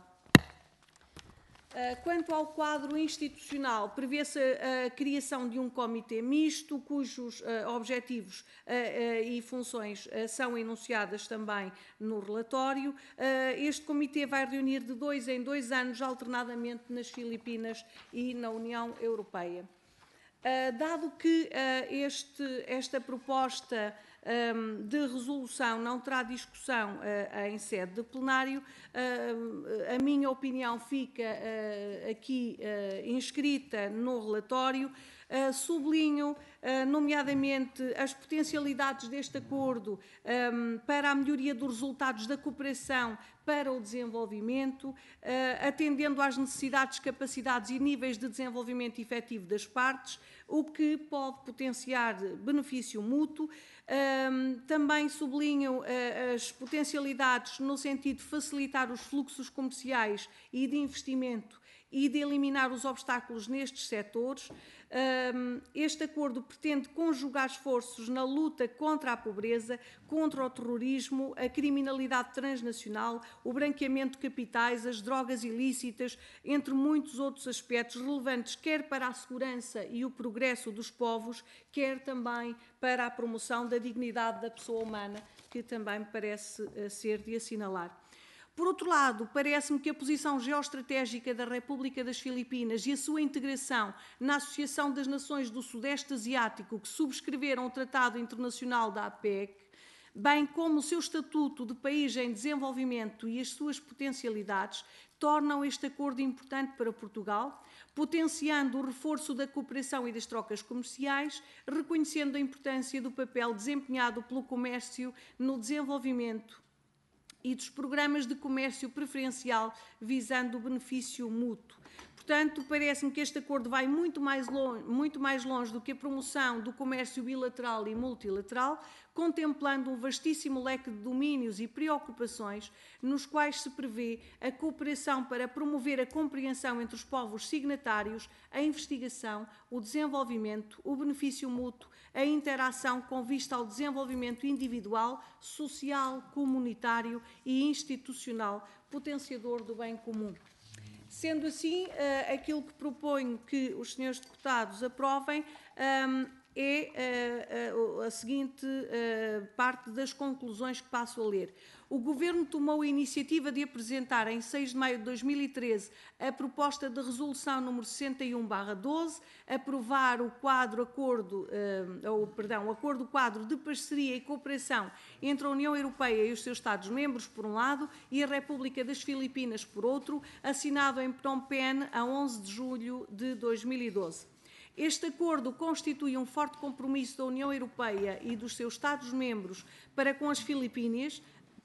Quanto ao quadro institucional, prevê-se a criação de um comitê misto, cujos objetivos e funções são enunciadas também no relatório. Este comitê vai reunir de 2 em 2 anos, alternadamente nas Filipinas e na União Europeia. Dado que esta proposta de resolução não terá discussão em sede de plenário, a minha opinião fica aqui inscrita no relatório. Sublinho, nomeadamente, as potencialidades deste acordo para a melhoria dos resultados da cooperação para o desenvolvimento, atendendo às necessidades, capacidades e níveis de desenvolvimento efetivo das partes, o que pode potenciar benefício mútuo. Também sublinho as potencialidades no sentido de facilitar os fluxos comerciais e de investimento e de eliminar os obstáculos nestes setores. Este acordo pretende conjugar esforços na luta contra a pobreza, contra o terrorismo, a criminalidade transnacional, o branqueamento de capitais, as drogas ilícitas, entre muitos outros aspectos relevantes, quer para a segurança e o progresso dos povos, quer também para a promoção da dignidade da pessoa humana, que também me parece ser de assinalar. Por outro lado, parece-me que a posição geoestratégica da República das Filipinas e a sua integração na Associação das Nações do Sudeste Asiático, que subscreveram o Tratado Internacional da APEC, bem como o seu estatuto de país em desenvolvimento e as suas potencialidades, tornam este acordo importante para Portugal, potenciando o reforço da cooperação e das trocas comerciais, reconhecendo a importância do papel desempenhado pelo comércio no desenvolvimento e dos programas de comércio preferencial visando o benefício mútuo. Portanto, parece-me que este acordo vai muito mais longe do que a promoção do comércio bilateral e multilateral, contemplando um vastíssimo leque de domínios e preocupações nos quais se prevê a cooperação para promover a compreensão entre os povos signatários, a investigação, o desenvolvimento, o benefício mútuo, a interação com vista ao desenvolvimento individual, social, comunitário e institucional, potenciador do bem comum. Sendo assim, aquilo que proponho que os senhores deputados aprovem é a seguinte parte das conclusões que passo a ler. O Governo tomou a iniciativa de apresentar, em 6 de maio de 2013, a proposta de resolução número 61/12, aprovar o acordo quadro de parceria e cooperação entre a União Europeia e os seus Estados-membros, por um lado, e a República das Filipinas, por outro, assinado em Phnom Penh a 11 de julho de 2012. Este acordo constitui um forte compromisso da União Europeia e dos seus Estados-membros para com as Filipinas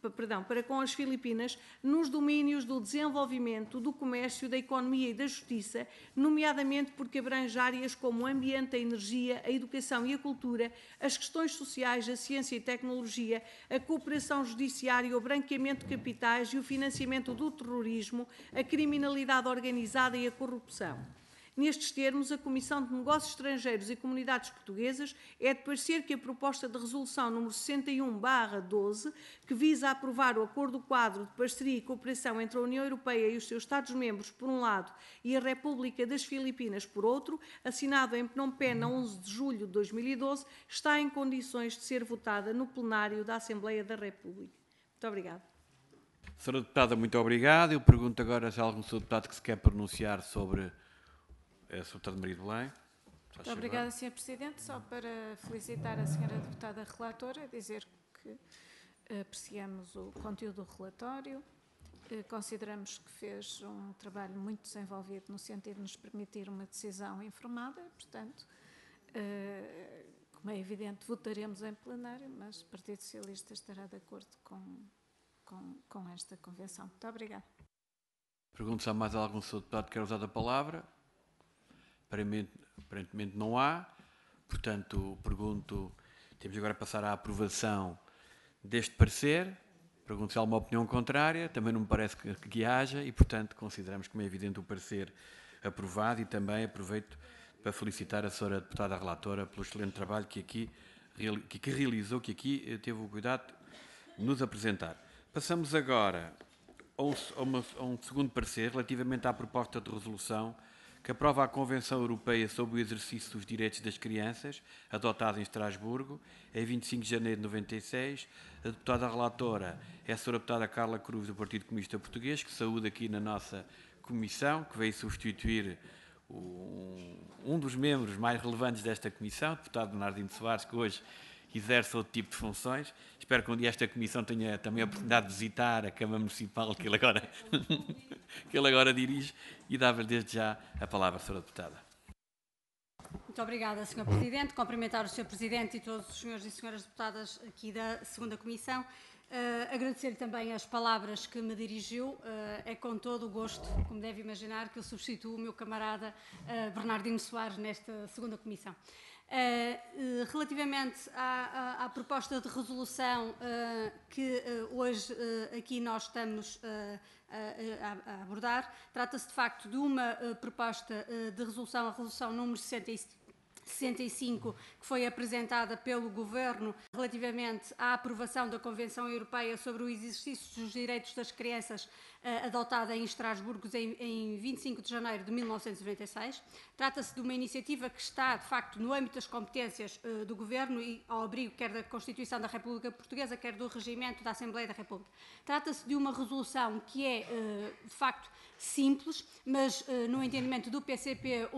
nos domínios do desenvolvimento, do comércio, da economia e da justiça, nomeadamente porque abrange áreas como o ambiente, a energia, a educação e a cultura, as questões sociais, a ciência e tecnologia, a cooperação judiciária, o branqueamento de capitais e o financiamento do terrorismo, a criminalidade organizada e a corrupção. Nestes termos, a Comissão de Negócios Estrangeiros e Comunidades Portuguesas é de parecer que a proposta de resolução número 61/12, que visa aprovar o Acordo Quadro de Parceria e Cooperação entre a União Europeia e os seus Estados-membros, por um lado, e a República das Filipinas, por outro, assinado em Phnom Penh a 11 de julho de 2012, está em condições de ser votada no plenário da Assembleia da República. Muito obrigada. Senhora Deputada, muito obrigado. Eu pergunto agora se há algum senhor deputado que se quer pronunciar sobre a Sra. Deputada Maria de Belém. Muito obrigada, Sr. Presidente. Só para felicitar a Sra. Deputada Relatora, dizer que apreciamos o conteúdo do relatório, consideramos que fez um trabalho muito desenvolvido no sentido de nos permitir uma decisão informada, portanto, como é evidente, votaremos em plenário, mas o Partido Socialista estará de acordo com esta convenção. Muito obrigada. Pergunto se há mais algum senhor deputado que quer usar a palavra. Aparentemente não há, portanto, temos agora a passar à aprovação deste parecer. Pergunto se há uma opinião contrária, também não me parece que haja e, portanto, consideramos como é evidente o parecer aprovado e também aproveito para felicitar a Sra. Deputada Relatora pelo excelente trabalho que aqui realizou, que aqui teve o cuidado de nos apresentar. Passamos agora a um segundo parecer relativamente à proposta de resolução que aprova a Convenção Europeia sobre o Exercício dos Direitos das Crianças, adotada em Estrasburgo, em 25 de janeiro de 96. A deputada relatora é a Sra. Deputada Carla Cruz, do Partido Comunista Português, que saúde aqui na nossa comissão, que veio substituir um dos membros mais relevantes desta comissão, o deputado Bernardino Soares, que hoje exerce outro tipo de funções. Espero que um dia esta comissão tenha também a oportunidade de visitar a Câmara Municipal que ele agora dirige e dava-lhe desde já a palavra, Sra. Deputada. Muito obrigada, Sr. Presidente. Cumprimentar o Sr. Presidente e todos os senhores e senhoras deputadas aqui da segunda Comissão. Agradecer-lhe também as palavras que me dirigiu. É com todo o gosto, como deve imaginar, que eu substituo o meu camarada Bernardino Soares nesta segunda Comissão. Relativamente à proposta de resolução que hoje aqui nós estamos a abordar, trata-se de facto de uma proposta de resolução, a resolução número 65, que foi apresentada pelo Governo relativamente à aprovação da Convenção Europeia sobre o exercício dos direitos das crianças, adotada em Estrasburgo em 25 de janeiro de 1996. Trata-se de uma iniciativa que está, de facto, no âmbito das competências do Governo e ao abrigo quer da Constituição da República Portuguesa, quer do Regimento da Assembleia da República. Trata-se de uma resolução que é, de facto, simples, mas, no entendimento do PCP,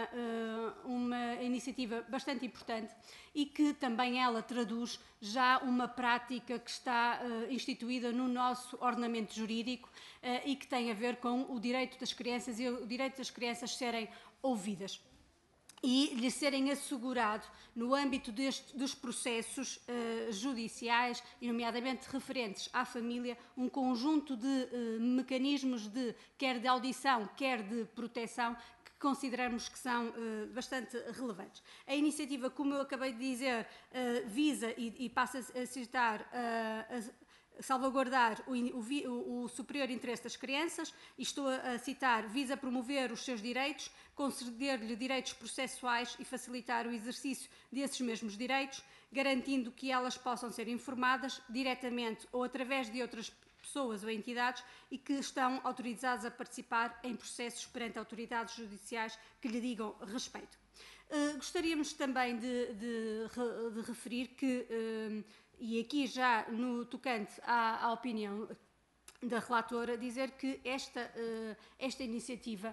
uma iniciativa bastante importante e que também ela traduz já uma prática que está instituída no nosso ordenamento jurídico e que tem a ver com o direito das crianças e o direito das crianças serem ouvidas e lhes serem assegurado, no âmbito dos processos judiciais, e nomeadamente referentes à família, um conjunto de mecanismos quer de audição, quer de proteção, que consideramos que são bastante relevantes. A iniciativa, como eu acabei de dizer, visa, e passo a citar, salvaguardar o superior interesse das crianças, e estou a citar, visa promover os seus direitos, conceder-lhe direitos processuais e facilitar o exercício desses mesmos direitos, garantindo que elas possam ser informadas diretamente ou através de outras pessoas ou entidades e que estão autorizadas a participar em processos perante autoridades judiciais que lhe digam respeito. Gostaríamos também de referir que, e aqui já no tocante à opinião da relatora, dizer que esta iniciativa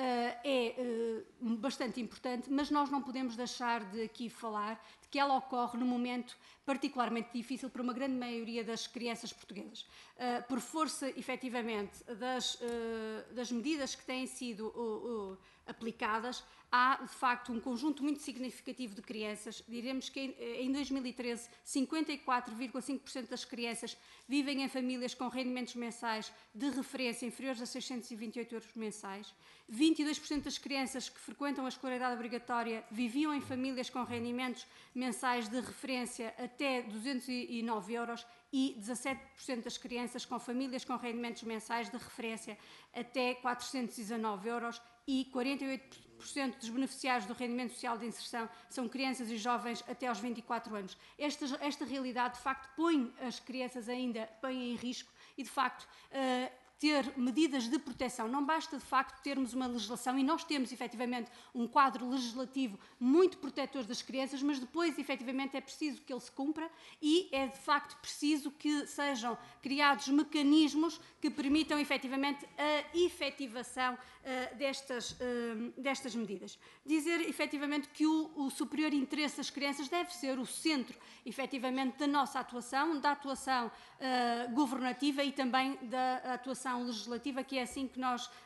é bastante importante, mas nós não podemos deixar de aqui falar de que ela ocorre num momento particularmente difícil para uma grande maioria das crianças portuguesas. Por força, efetivamente, das medidas que têm sido aplicadas, há, de facto, um conjunto muito significativo de crianças. Diremos que em 2013, 54,5% das crianças vivem em famílias com rendimentos mensais de referência inferiores a 628 euros mensais. 22% das crianças que frequentam a escolaridade obrigatória viviam em famílias com rendimentos mensais de referência até 209 euros e 17% das crianças com famílias com rendimentos mensais de referência até 419 euros e 48% dos beneficiários do rendimento social de inserção são crianças e jovens até aos 24 anos. Esta realidade, de facto, põe as crianças ainda em risco e, de facto, ter medidas de proteção. Não basta, de facto, termos uma legislação, e nós temos, efetivamente, um quadro legislativo muito protetor das crianças, mas depois, efetivamente, é preciso que ele se cumpra e é, de facto, preciso que sejam criados mecanismos que permitam, efetivamente, a efetivação destas medidas. Dizer, efetivamente, que o superior interesse das crianças deve ser o centro, efetivamente, da nossa atuação, da atuação governativa e também da atuação legislativa, que é assim que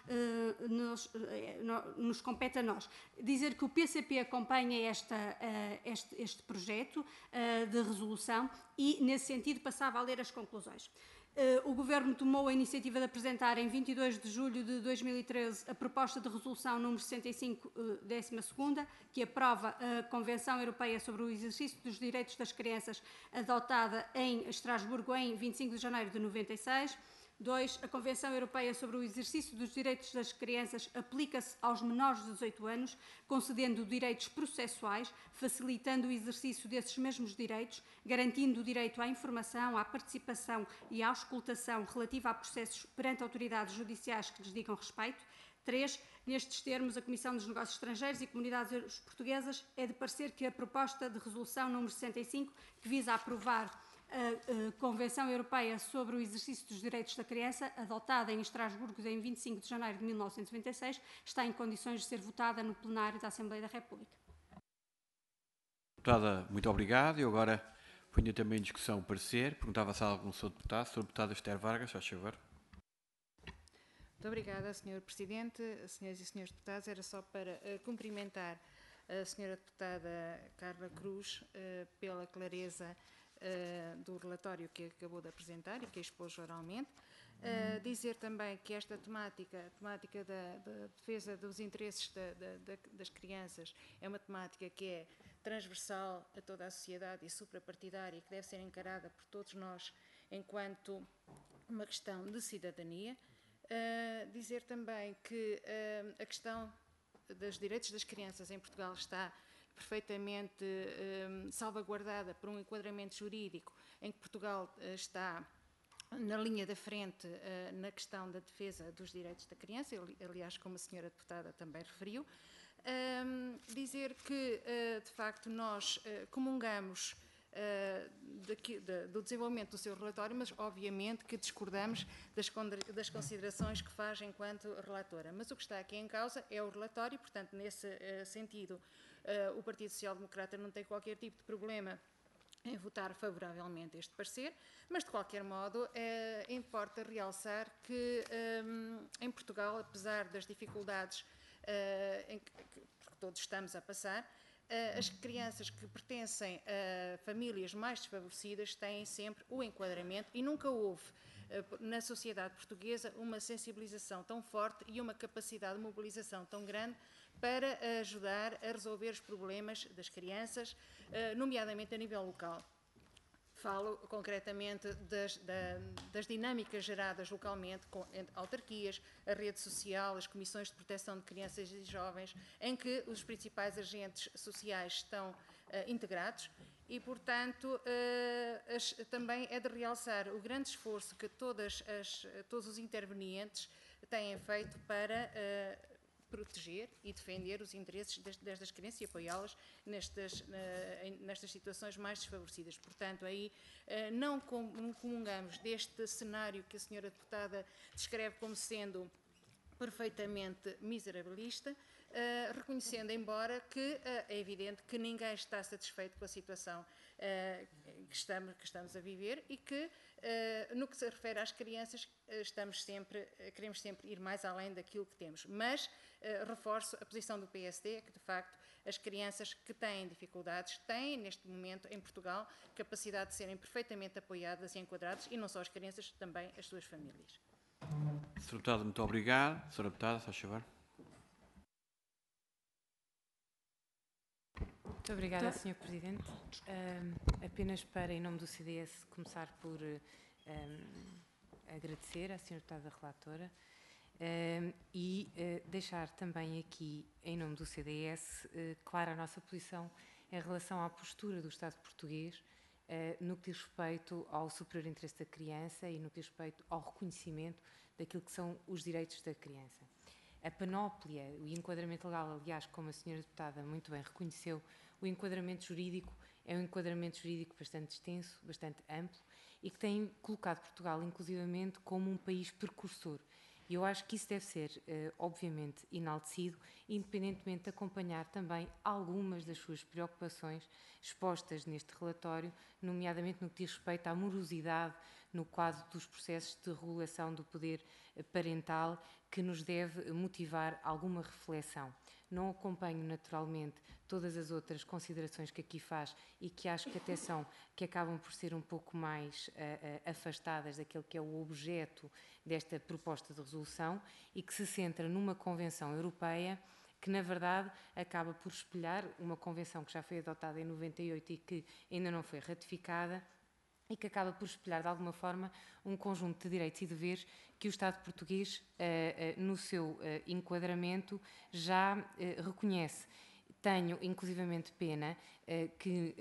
nos compete a nós. Dizer que o PCP acompanha este projeto de resolução e, nesse sentido, passava a ler as conclusões. O Governo tomou a iniciativa de apresentar em 22 de julho de 2013 a proposta de resolução número 65, 12ª, que aprova a Convenção Europeia sobre o Exercício dos Direitos das Crianças, adotada em Estrasburgo em 25 de janeiro de 96. 2. A Convenção Europeia sobre o Exercício dos Direitos das Crianças aplica-se aos menores de 18 anos, concedendo direitos processuais, facilitando o exercício desses mesmos direitos, garantindo o direito à informação, à participação e à auscultação relativa a processos perante autoridades judiciais que lhes digam respeito. 3. Nestes termos, a Comissão dos Negócios Estrangeiros e Comunidades Portuguesas é de parecer que a proposta de resolução número 65, que visa aprovar a Convenção Europeia sobre o Exercício dos Direitos da Criança, adotada em Estrasburgo em 25 de janeiro de 1996, está em condições de ser votada no plenário da Assembleia da República. Deputada, muito obrigado. Eu agora ponho também em discussão o parecer. Perguntava se há algum Sr. Deputado. Sr. Deputada Esther Vargas, faz favor. Muito obrigada, Sr. Presidente. Senhoras e Srs. Deputados, era só para cumprimentar a Sra. Deputada Carla Cruz pela clareza do relatório que acabou de apresentar e que expôs oralmente. Dizer também que esta temática, a temática da defesa dos interesses das crianças, é uma temática que é transversal a toda a sociedade e suprapartidária, que deve ser encarada por todos nós enquanto uma questão de cidadania. Dizer também que a questão dos direitos das crianças em Portugal está perfeitamente salvaguardada por um enquadramento jurídico em que Portugal está na linha da frente na questão da defesa dos direitos da criança, aliás, como a senhora deputada também referiu. Dizer que, de facto, nós comungamos do desenvolvimento do seu relatório, mas obviamente que discordamos das considerações que faz enquanto relatora. Mas o que está aqui em causa é o relatório, portanto, nesse sentido, o Partido Social Democrata não tem qualquer tipo de problema em votar favoravelmente este parecer, mas de qualquer modo importa realçar que em Portugal, apesar das dificuldades que todos estamos a passar, as crianças que pertencem a famílias mais desfavorecidas têm sempre o enquadramento e nunca houve na sociedade portuguesa uma sensibilização tão forte e uma capacidade de mobilização tão grande para ajudar a resolver os problemas das crianças, nomeadamente a nível local. Falo concretamente das dinâmicas geradas localmente entre autarquias, a rede social, as comissões de proteção de crianças e jovens, em que os principais agentes sociais estão integrados e, portanto, também é de realçar o grande esforço que todos os intervenientes têm feito para proteger e defender os interesses destas crianças e apoiá-las nestas situações mais desfavorecidas. Portanto, aí não comungamos deste cenário que a senhora deputada descreve como sendo perfeitamente miserabilista, reconhecendo, embora que é evidente que ninguém está satisfeito com a situação que estamos a viver e que, no que se refere às crianças, queremos sempre ir mais além daquilo que temos. Mas reforço a posição do PSD, que de facto as crianças que têm dificuldades têm, neste momento, em Portugal, capacidade de serem perfeitamente apoiadas e enquadradas, e não só as crianças, também as suas famílias. Sr. Deputado, muito obrigado. Sra. Deputada, faz favor. Muito obrigada, Sr. Presidente. Apenas para, em nome do CDS, começar por agradecer à Sra. Deputada Relatora e deixar também aqui, em nome do CDS, clara a nossa posição em relação à postura do Estado português no que diz respeito ao superior interesse da criança e no que diz respeito ao reconhecimento daquilo que são os direitos da criança. A panóplia, o enquadramento legal, aliás, como a senhora deputada muito bem reconheceu, o enquadramento jurídico é um enquadramento jurídico bastante extenso, bastante amplo e que tem colocado Portugal, inclusivamente, como um país precursor. E eu acho que isso deve ser, obviamente, enaltecido, independentemente de acompanhar também algumas das suas preocupações expostas neste relatório, nomeadamente no que diz respeito à morosidade no quadro dos processos de regulação do poder parental, que nos deve motivar alguma reflexão. Não acompanho, naturalmente, todas as outras considerações que aqui faz e que acho que até que acabam por ser um pouco mais afastadas daquele que é o objeto desta proposta de resolução e que se centra numa Convenção Europeia que, na verdade, acaba por espelhar uma convenção que já foi adotada em 98 e que ainda não foi ratificada, e que acaba por espelhar, de alguma forma, um conjunto de direitos e deveres que o Estado português, no seu enquadramento, já reconhece. Tenho, inclusivamente, pena que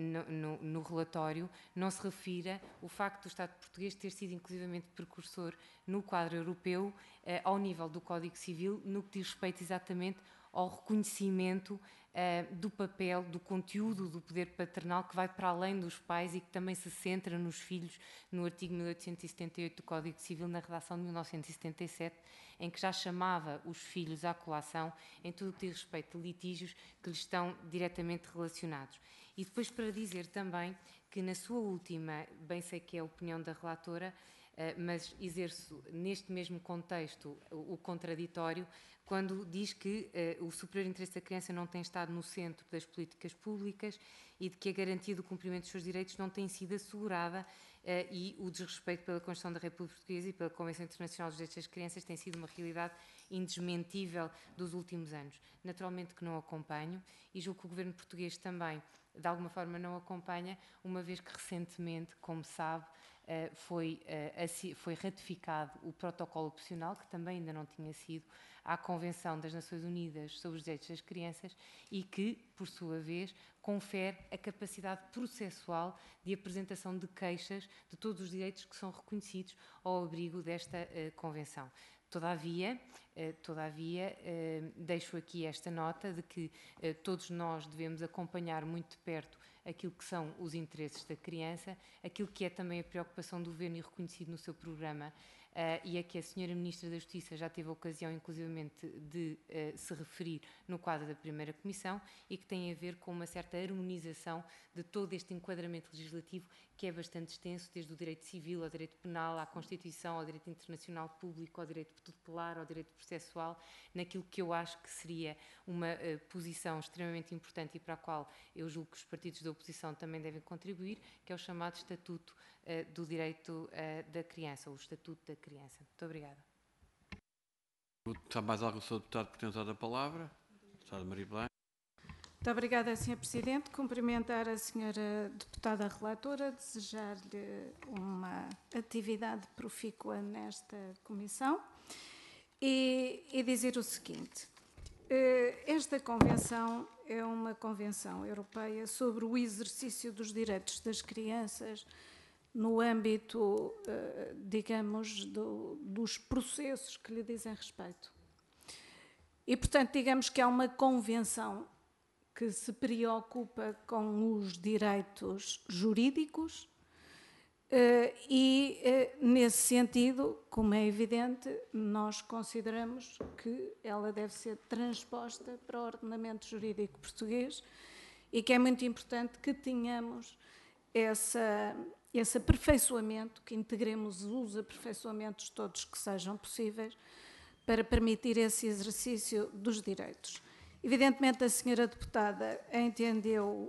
no relatório não se refira o facto do Estado português ter sido, inclusivamente, precursor no quadro europeu, ao nível do Código Civil, no que diz respeito exatamente ao reconhecimento do papel, do conteúdo do poder paternal que vai para além dos pais e que também se centra nos filhos no artigo 1878 do Código Civil, na redação de 1977, em que já chamava os filhos à colação em tudo o que diz respeito a litígios que lhes estão diretamente relacionados. E depois para dizer também que na sua última, bem sei que é a opinião da relatora, mas exerço neste mesmo contexto o contraditório quando diz que o superior interesse da criança não tem estado no centro das políticas públicas e de que a garantia do cumprimento dos seus direitos não tem sido assegurada e o desrespeito pela Constituição da República Portuguesa e pela Convenção Internacional dos Direitos das Crianças tem sido uma realidade indesmentível dos últimos anos. Naturalmente que não acompanho e julgo que o Governo português também, de alguma forma, não acompanha, uma vez que recentemente, como sabe, foi ratificado o protocolo opcional, que também ainda não tinha sido, à Convenção das Nações Unidas sobre os Direitos das Crianças e que, por sua vez, confere a capacidade processual de apresentação de queixas de todos os direitos que são reconhecidos ao abrigo desta Convenção. Todavia, deixo aqui esta nota de que todos nós devemos acompanhar muito de perto aquilo que são os interesses da criança, aquilo que é também a preocupação do Governo e reconhecido no seu programa, e a que a Sra. Ministra da Justiça já teve a ocasião, inclusivamente, de se referir no quadro da primeira Comissão e que tem a ver com uma certa harmonização de todo este enquadramento legislativo que é bastante extenso, desde o direito civil ao direito penal, à Constituição, ao direito internacional público, ao direito tutelar, ao direito processual, naquilo que eu acho que seria uma posição extremamente importante e para a qual eu julgo que os partidos da oposição também devem contribuir, que é o chamado Estatuto do Direito da Criança, ou o Estatuto da Criança. Muito obrigada. Está mais algum Sr. Deputado que tem usado a palavra? Deputada Maria Blanco. Muito obrigada, Sr. Presidente. Cumprimentar a Sra. Deputada Relatora, desejar-lhe uma atividade profícua nesta Comissão e dizer o seguinte. Esta Convenção é uma Convenção Europeia sobre o exercício dos direitos das crianças no âmbito, digamos, dos processos que lhe dizem respeito. E, portanto, digamos que é uma convenção que se preocupa com os direitos jurídicos e, nesse sentido, como é evidente, nós consideramos que ela deve ser transposta para o ordenamento jurídico português e que é muito importante que tenhamos esse aperfeiçoamento, que integremos os aperfeiçoamentos todos que sejam possíveis para permitir esse exercício dos direitos. Evidentemente, a senhora deputada entendeu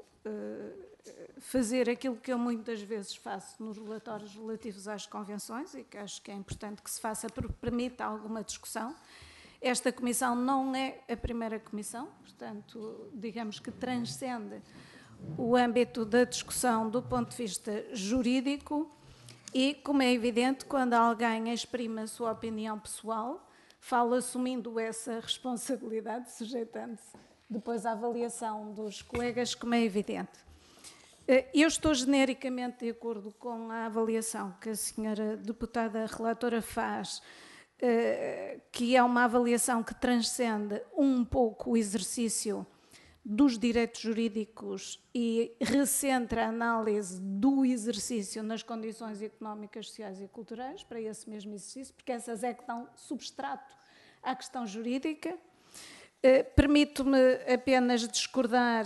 fazer aquilo que eu muitas vezes faço nos relatórios relativos às convenções e que acho que é importante que se faça porque permita alguma discussão. Esta comissão não é a primeira comissão, portanto, digamos que transcende o âmbito da discussão do ponto de vista jurídico e, como é evidente, quando alguém exprime a sua opinião pessoal, fala assumindo essa responsabilidade, sujeitando-se depois à avaliação dos colegas, como é evidente. Eu estou genericamente de acordo com a avaliação que a senhora deputada relatora faz, que é uma avaliação que transcende um pouco o exercício dos direitos jurídicos e recentra a análise do exercício nas condições económicas, sociais e culturais para esse mesmo exercício, porque essas é que dão substrato à questão jurídica. Permito-me apenas discordar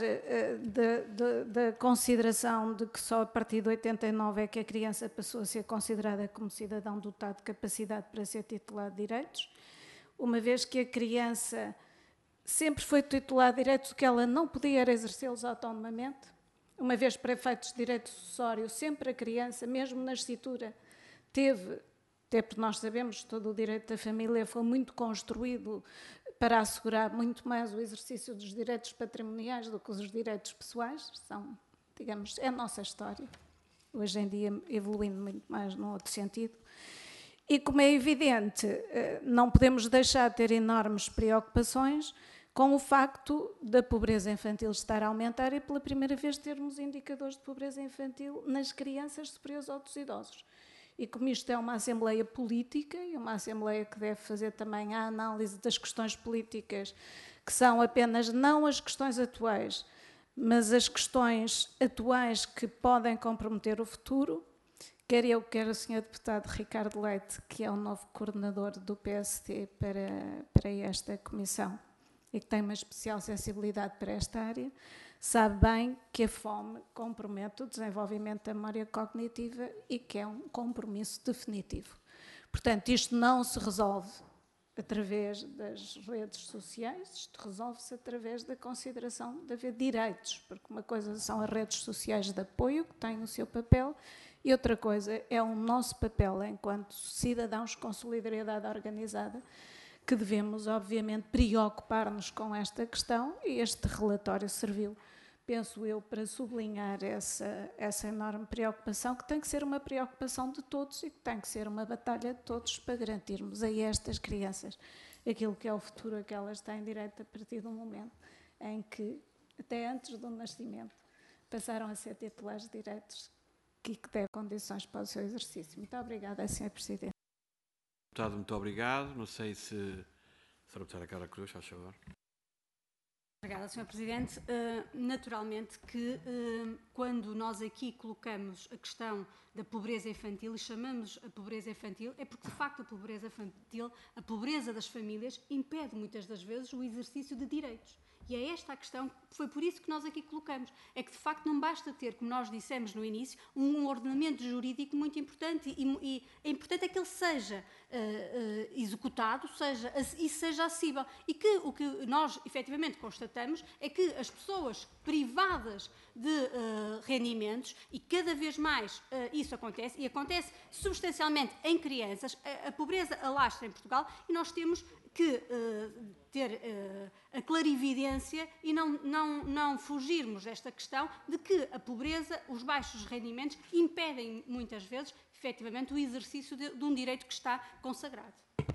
da consideração de que só a partir de 89 é que a criança passou a ser considerada como cidadão dotado de capacidade para ser titular de direitos, uma vez que a criança sempre foi titular de direitos que ela não podia exercê-los autonomamente, uma vez para efeitos de direito sucessório, sempre a criança, mesmo na nascitura, teve, até porque nós sabemos que todo o direito da família foi muito construído para assegurar muito mais o exercício dos direitos patrimoniais do que os direitos pessoais, são, digamos, é a nossa história, hoje em dia evoluindo muito mais no outro sentido. E como é evidente, não podemos deixar de ter enormes preocupações com o facto da pobreza infantil estar a aumentar e pela primeira vez termos indicadores de pobreza infantil nas crianças superiores aos dos idosos. E como isto é uma Assembleia política e uma Assembleia que deve fazer também a análise das questões políticas, que são apenas não as questões atuais, mas as questões atuais que podem comprometer o futuro, quer eu, quer o Sr. Deputado Ricardo Leite, que é o novo coordenador do PSD para esta comissão e que tem uma especial sensibilidade para esta área, sabe bem que a fome compromete o desenvolvimento da memória cognitiva e que é um compromisso definitivo. Portanto, isto não se resolve através das redes sociais, isto resolve-se através da consideração de haver direitos, porque uma coisa são as redes sociais de apoio, que têm o seu papel, E outra coisa é o nosso papel enquanto cidadãos com solidariedade organizada, que devemos, obviamente, preocupar-nos com esta questão, e este relatório serviu, penso eu, para sublinhar essa enorme preocupação, que tem que ser uma preocupação de todos e que tem que ser uma batalha de todos para garantirmos a estas crianças aquilo que é o futuro a que elas têm direito a partir do momento em que, até antes do nascimento, passaram a ser titulares de direitos e que têm condições para o seu exercício. Muito obrigada, Sr. Presidente. Deputado, muito obrigado. Não sei se a Deputada Carla Cruz, faz favor. Obrigada, Sr. Presidente. Naturalmente que quando nós aqui colocamos a questão da pobreza infantil e chamamos a pobreza infantil, é porque de facto a pobreza infantil, a pobreza das famílias, impede muitas das vezes o exercício de direitos. E é esta a questão, foi por isso que nós aqui colocamos. É que de facto não basta ter, como nós dissemos no início, um ordenamento jurídico muito importante e é importante é que ele seja executado e seja acessível. E que o que nós efetivamente constatamos é que as pessoas privadas de rendimentos, e cada vez mais isso acontece, e acontece substancialmente em crianças, a pobreza alastra em Portugal, e nós temos que ter a clarividência e não fugirmos desta questão de que a pobreza, os baixos rendimentos, impedem muitas vezes, efetivamente, o exercício de um direito que está consagrado.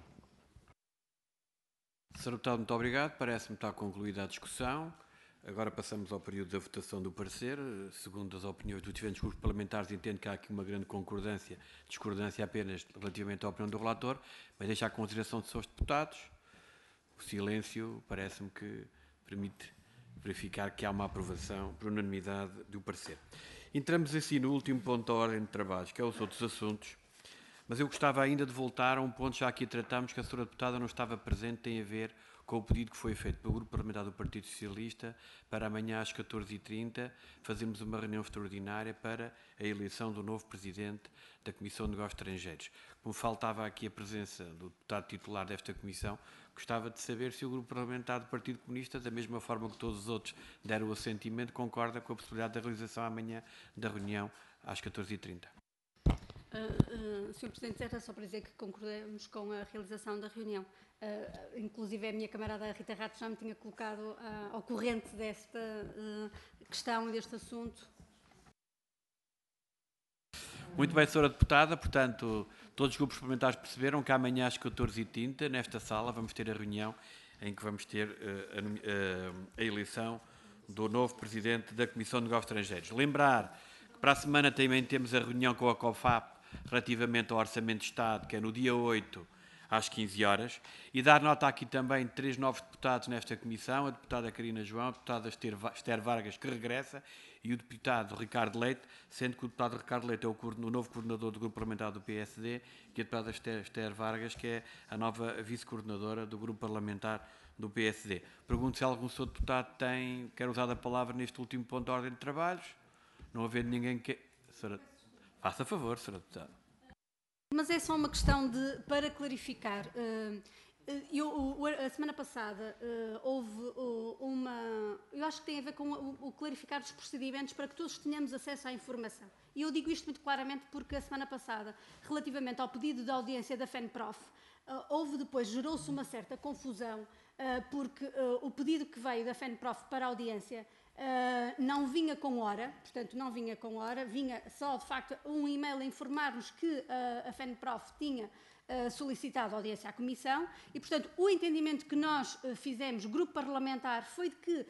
Sr. Deputado, muito obrigado. Parece-me estar concluída a discussão. Agora passamos ao período da votação do parecer. Segundo as opiniões dos diferentes grupos parlamentares, entendo que há aqui uma grande concordância, discordância apenas relativamente à opinião do relator, mas deixa à consideração de seus deputados. O silêncio parece-me que permite verificar que há uma aprovação por unanimidade do parecer. Entramos assim no último ponto da ordem de trabalhos, que é os outros assuntos, mas eu gostava ainda de voltar a um ponto que já aqui tratámos, que a Sra. Deputada não estava presente, tem a ver com o pedido que foi feito pelo Grupo Parlamentar do Partido Socialista para amanhã às 14h30 fazermos uma reunião extraordinária para a eleição do novo Presidente da Comissão de Negócios Estrangeiros. Como faltava aqui a presença do deputado titular desta Comissão, gostava de saber se o Grupo Parlamentar do Partido Comunista, da mesma forma que todos os outros deram o assentimento, concorda com a possibilidade da realização amanhã da reunião às 14h30. Sr. Presidente, era só para dizer que concordamos com a realização da reunião. Inclusive a minha camarada Rita Rato já me tinha colocado ao corrente desta questão e deste assunto. Muito bem, Sra. Deputada. Portanto, todos os grupos parlamentares perceberam que amanhã às 14h30, nesta sala, vamos ter a reunião em que vamos ter a eleição do novo Presidente da Comissão de Negócios Estrangeiros. Lembrar que para a semana também temos a reunião com a COFAP relativamente ao Orçamento de Estado, que é no dia 8, às 15 horas, e dar nota aqui também de 3 novos deputados nesta comissão, a deputada Carina João, a deputada Esther Vargas, que regressa, e o deputado Ricardo Leite, sendo que o deputado Ricardo Leite é o novo coordenador do Grupo Parlamentar do PSD, e a deputada Esther Vargas, que é a nova vice-coordenadora do Grupo Parlamentar do PSD. Pergunto se algum senhor deputado quer usar a palavra neste último ponto da ordem de trabalhos. Não havendo ninguém que... Faça favor, Sra. Deputada. Mas é só uma questão para clarificar. A semana passada houve eu acho que tem a ver com o clarificar dos procedimentos para que todos tenhamos acesso à informação. E eu digo isto muito claramente porque a semana passada, relativamente ao pedido de audiência da FENPROF, gerou-se uma certa confusão, porque o pedido que veio da FENPROF para a audiência não vinha com hora, vinha só de facto um e-mail a informar-nos que a FENPROF tinha solicitado audiência à Comissão e, portanto, o entendimento que nós fizemos, grupo parlamentar, foi de que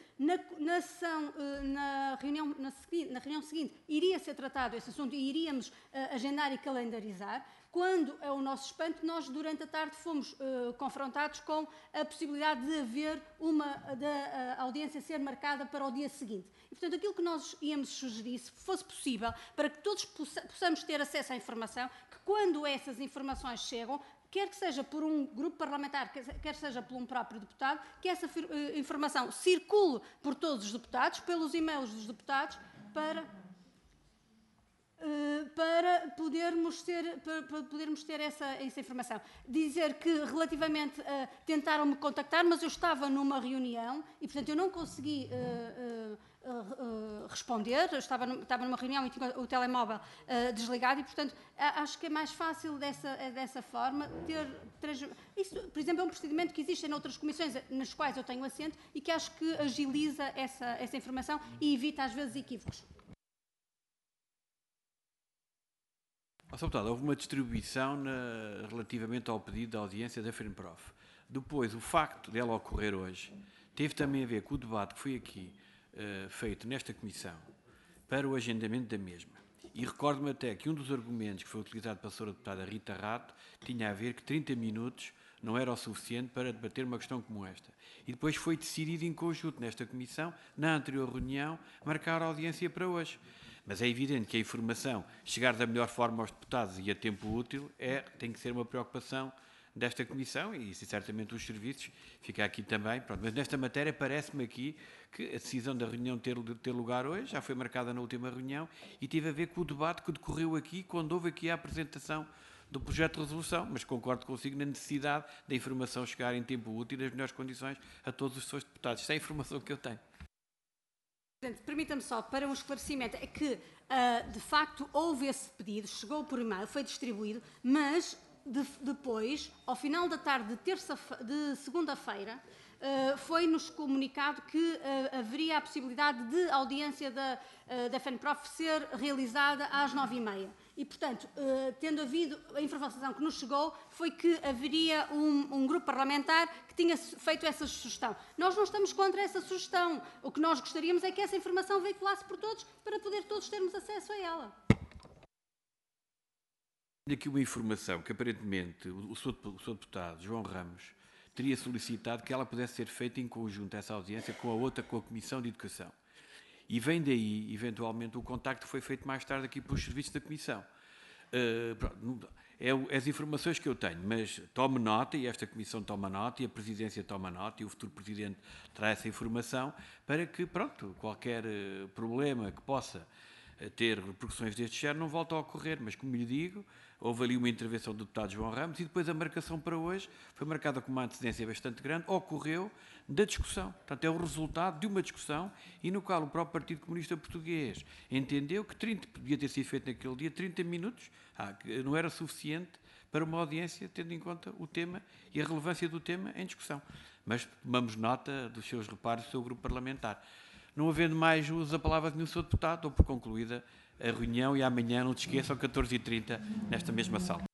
na reunião seguinte iria ser tratado esse assunto e iríamos agendar e calendarizar. Quando, ao nosso espanto, nós durante a tarde fomos confrontados com a possibilidade de haver a audiência ser marcada para o dia seguinte. E, portanto, aquilo que nós íamos sugerir, se fosse possível, para que todos possamos ter acesso à informação, que quando essas informações chegam, quer que seja por um grupo parlamentar, quer seja por um próprio deputado, que essa informação circule por todos os deputados, pelos e-mails dos deputados, para poder podermos ter essa informação. Dizer que relativamente tentaram-me contactar, mas eu estava numa reunião e, portanto, eu não consegui responder, eu estava numa reunião e tinha o telemóvel desligado e, portanto, acho que é mais fácil dessa forma isso, por exemplo, é um procedimento que existe em outras comissões nas quais eu tenho assento e que acho que agiliza essa informação e evita, às vezes, equívocos. Sr. Deputado, houve uma distribuição relativamente ao pedido da audiência da FENPROF. Depois, o facto dela ocorrer hoje teve também a ver com o debate que foi aqui feito nesta comissão para o agendamento da mesma. E recordo-me até que um dos argumentos que foi utilizado pela Sra. Deputada Rita Rato tinha a ver que 30 minutos não era o suficiente para debater uma questão como esta. E depois foi decidido em conjunto nesta comissão, na anterior reunião, marcar a audiência para hoje. Mas é evidente que a informação chegar da melhor forma aos deputados e a tempo útil tem que ser uma preocupação desta comissão e certamente os serviços, fica aqui também. Pronto, mas nesta matéria parece-me aqui que a decisão da reunião ter lugar hoje já foi marcada na última reunião e teve a ver com o debate que decorreu aqui quando houve aqui a apresentação do projeto de resolução, mas concordo consigo na necessidade da informação chegar em tempo útil e nas melhores condições a todos os seus deputados. Esta é a informação que eu tenho. Permita-me só, para um esclarecimento, é que, de facto, houve esse pedido, chegou por e-mail, foi distribuído, mas depois, ao final da tarde de segunda-feira, foi-nos comunicado que haveria a possibilidade de a audiência da FENPROF ser realizada às 9h30. E, portanto, tendo havido a informação que nos chegou, foi que haveria um grupo parlamentar que tinha feito essa sugestão. Nós não estamos contra essa sugestão. O que nós gostaríamos é que essa informação veiculasse por todos, para poder todos termos acesso a ela. Tenho aqui uma informação que, aparentemente, o Sr. Deputado João Ramos teria solicitado que ela pudesse ser feita em conjunto, essa audiência, com a Comissão de Educação. E vem daí, eventualmente, o contacto foi feito mais tarde aqui pelos serviços da Comissão. É as informações que eu tenho, mas tome nota, e esta Comissão toma nota, e a Presidência toma nota, e o futuro Presidente traz essa informação, para que, pronto, qualquer problema que possa ter repercussões deste género não volta a ocorrer, mas como lhe digo, houve ali uma intervenção do deputado João Ramos e depois a marcação para hoje foi marcada com uma antecedência bastante grande, ocorreu da discussão. Portanto, é o resultado de uma discussão e no qual o próprio Partido Comunista Português entendeu que podia ter sido feito naquele dia 30 minutos, que não era suficiente para uma audiência, tendo em conta o tema e a relevância do tema em discussão. Mas tomamos nota dos seus reparos do seu grupo parlamentar. Não havendo mais uso da palavra de nenhum Sr. Deputado, dou por concluída a reunião e amanhã, não te esqueçam, 14h30, nesta mesma sala.